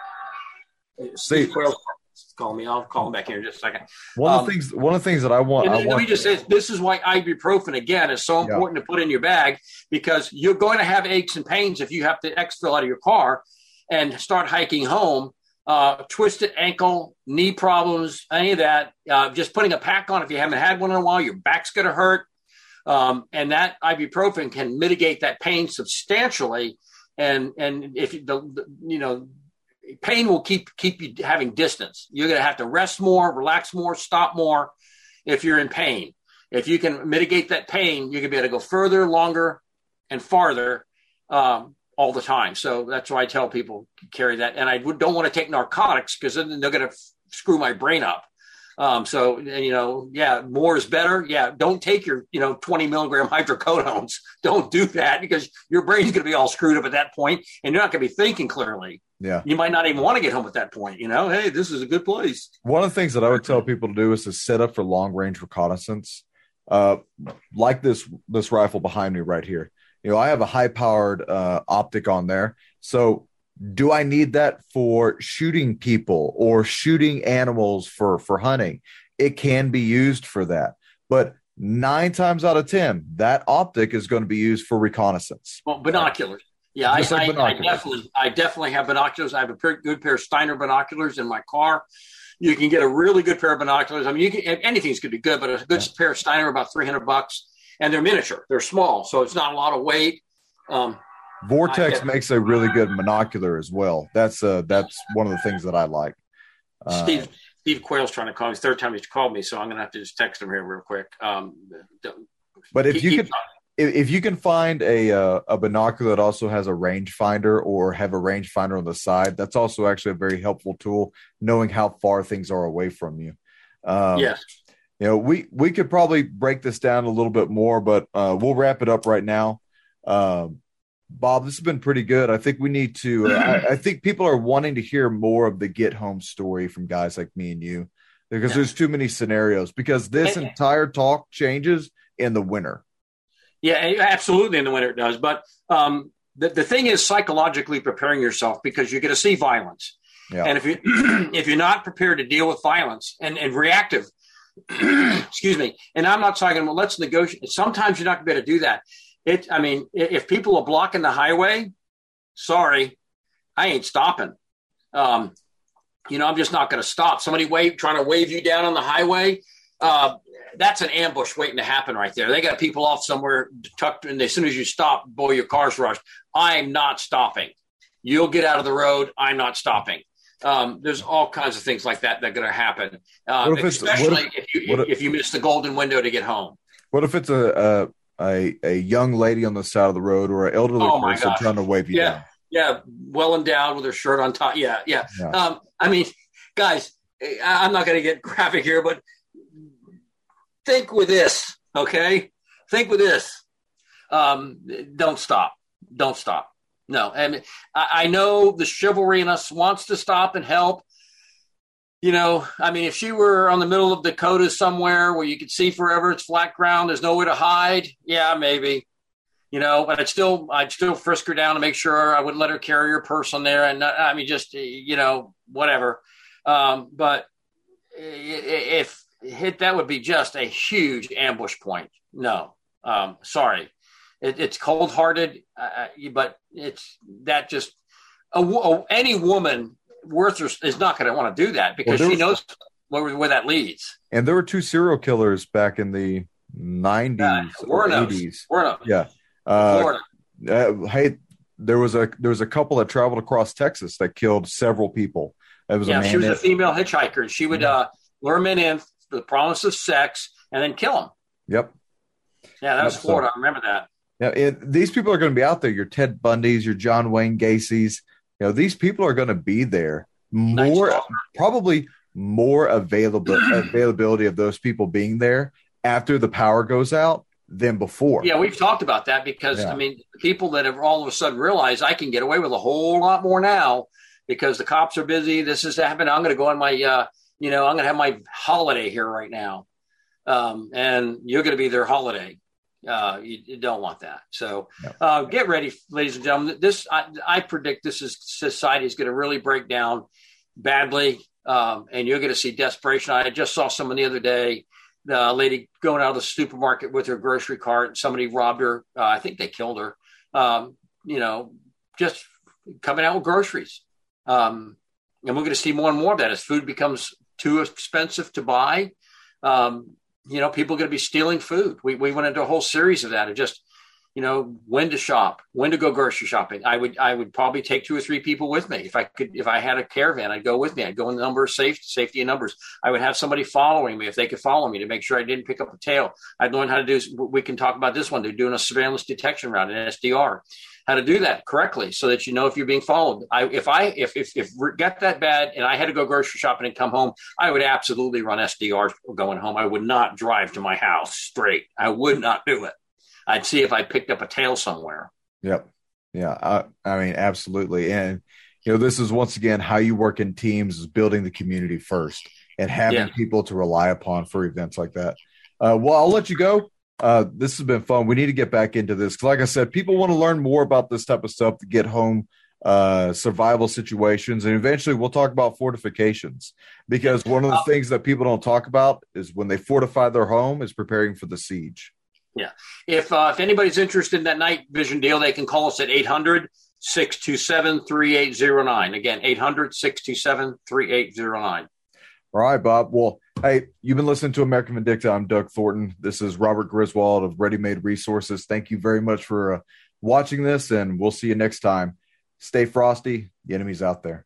Steve Quayle. Call me. I'll call him back here in just a second. One um, of the things, one of the things that I want. And I let want me just say, this is why ibuprofen again is so important yeah. to put in your bag because you're going to have aches and pains if you have to exfil out of your car and start hiking home. Uh, twisted ankle, knee problems, any of that. Uh, just putting a pack on if you haven't had one in a while, your back's going to hurt, um, and that ibuprofen can mitigate that pain substantially. And and if you, the, the you know. Pain will keep keep you having distance. You're going to have to rest more, relax more, stop more if you're in pain. If you can mitigate that pain, you can be able to go further, longer, and farther um, all the time. So that's why I tell people carry that. And I don't want to take narcotics because then they're going to f- screw my brain up. Um, so, and, you know, yeah, more is better. Yeah, don't take your, you know, twenty milligram hydrocodones. Don't do that because your brain's going to be all screwed up at that point, and you're not going to be thinking clearly. Yeah. You might not even want to get home at that point. You know, hey, this is a good place. One of the things that I would tell people to do is to set up for long range reconnaissance, uh, like this this rifle behind me right here. You know, I have a high powered uh, optic on there. So do I need that for shooting people or shooting animals for, for hunting? It can be used for that. But nine times out of ten, that optic is going to be used for reconnaissance. Well, binoculars. Yeah, I, like I, binoculars. I definitely I definitely have binoculars. I have a pretty good pair of Steiner binoculars in my car. You can get a really good pair of binoculars. I mean, you can, anything's going to be good, but a good yeah. pair of Steiner, about three hundred bucks. And they're miniature. They're small, so it's not a lot of weight. Um, Vortex makes a really good monocular as well. That's uh, that's one of the things that I like. Uh, Steve Steve Quayle's trying to call me. Third time he's called me, so I'm going to have to just text him here real quick. Um, but if you can, if, if you can find a uh, a binocular that also has a rangefinder or have a rangefinder on the side, that's also actually a very helpful tool. Knowing how far things are away from you. Um, yes. You know, we we could probably break this down a little bit more, but uh, we'll wrap it up right now. Um, Bob, this has been pretty good. I think we need to, uh, I, I think people are wanting to hear more of the get home story from guys like me and you, because yeah. there's too many scenarios, because this and, entire talk changes in the winter. Yeah, absolutely. In the winter it does. But um, the, the thing is psychologically preparing yourself, because you're going to see violence. Yeah. And if you, if you're not prepared to deal with violence and, and reactive, excuse me. And I'm not talking about let's negotiate. Sometimes you're not going to be able to do that. It, I mean, if people are blocking the highway, sorry, I ain't stopping. Um, you know, I'm just not going to stop. Somebody wave, trying to wave you down on the highway. Uh, that's an ambush waiting to happen right there. They got people off somewhere tucked in. As soon as you stop, boy, your car's rushed. I'm not stopping. You'll get out of the road. I'm not stopping. Um, there's all kinds of things like that that are going to happen, um, if especially if, if you if, if you miss the golden window to get home. What if it's a a, a, a young lady on the side of the road or an elderly oh my person gosh. trying to wave you yeah. down? Yeah, well endowed with her shirt on top. Yeah, yeah. yeah. Um, I mean, guys, I'm not going to get graphic here, but think with this, okay? Think with this. Um, don't stop. Don't stop. No, I mean, I, I know the chivalry in us wants to stop and help. You know, I mean, if she were on the middle of Dakota somewhere where you could see forever, it's flat ground, there's nowhere to hide. Yeah, maybe. You know, but I'd still, I'd still frisk her down to make sure I wouldn't let her carry her purse on there. And I mean, just, you know, whatever. Um, but if hit, that would be just a huge ambush point. No, um, sorry. It, it's cold hearted, uh, but it's that just a, a, any woman worth her is not going to want to do that because well, she knows where, where that leads. And there were two serial killers back in the nineties uh, or eighties. Yeah. Uh, uh, hey, there was a there was a couple that traveled across Texas that killed several people. It was yeah, a man she was that, a female hitchhiker. And she would yeah. uh, lure men in for the promise of sex and then kill them. Yep. Yeah, that yep, was Florida. so, I remember that. Yeah, it, these people are going to be out there. Your Ted Bundys, your John Wayne Gacy's. You know, these people are going to be there. More, probably more available availability of those people being there after the power goes out than before. Yeah, we've talked about that because, yeah. I mean, people that have all of a sudden realized I can get away with a whole lot more now because the cops are busy. This is happening. I'm going to go on my, uh, you know, I'm going to have my holiday here right now. Um, and you're going to be their holiday. Uh, you, you don't want that. So uh, get ready, ladies and gentlemen. This, I, I predict this is society is going to really break down badly. Um, and you're going to see desperation. I just saw someone the other day, the lady going out of the supermarket with her grocery cart. Somebody robbed her. Uh, I think they killed her. Um, you know, just coming out with groceries. Um, and we're going to see more and more of that as food becomes too expensive to buy. Um, you know, people are going to be stealing food. We we went into a whole series of that. Of just, you know, when to shop, when to go grocery shopping. I would I would probably take two or three people with me. If I could, if I had a caravan, I'd go with me. I'd go in the number of safety, safety in numbers. I would have somebody following me if they could follow me to make sure I didn't pick up a tail. I'd learn how to do, we can talk about this one. They're doing a surveillance detection route, an S D R, how to do that correctly so that you know if you're being followed. I, if I, if, if, if it got that bad and I had to go grocery shopping and come home, I would absolutely run S D Rs going home. I would not drive to my house straight. I would not do it. I'd see if I picked up a tail somewhere. Yep. Yeah. I, I mean, absolutely. And, you know, this is once again, how you work in teams is building the community first and having yeah. people to rely upon for events like that. Uh, well, I'll let you go. Uh, this has been fun. We need to get back into this. Cause like I said, people want to learn more about this type of stuff to get home, uh, survival situations. And eventually we'll talk about fortifications because one of the things that people don't talk about is when they fortify their home is preparing for the siege. Yeah. If uh, if anybody's interested in that night vision deal, they can call us at eight hundred, six two seven, three eight zero nine. Again, eight hundred, six two seven, three eight zero nine. All right, Bob. Well, hey, you've been listening to American Vindicta. I'm Doug Thornton. This is Robert Griswold of Ready Made Resources. Thank you very much for uh, watching this, and we'll see you next time. Stay frosty. The enemy's out there.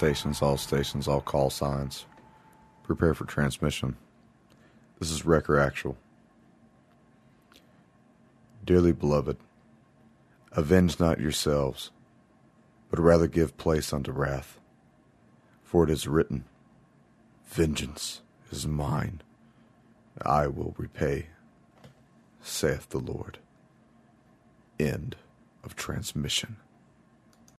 stations, all stations, all call signs. Prepare for transmission. This is Wrecker Actual. Dearly beloved, avenge not yourselves, but rather give place unto wrath. For it is written, vengeance is mine, I will repay, saith the Lord. End of transmission.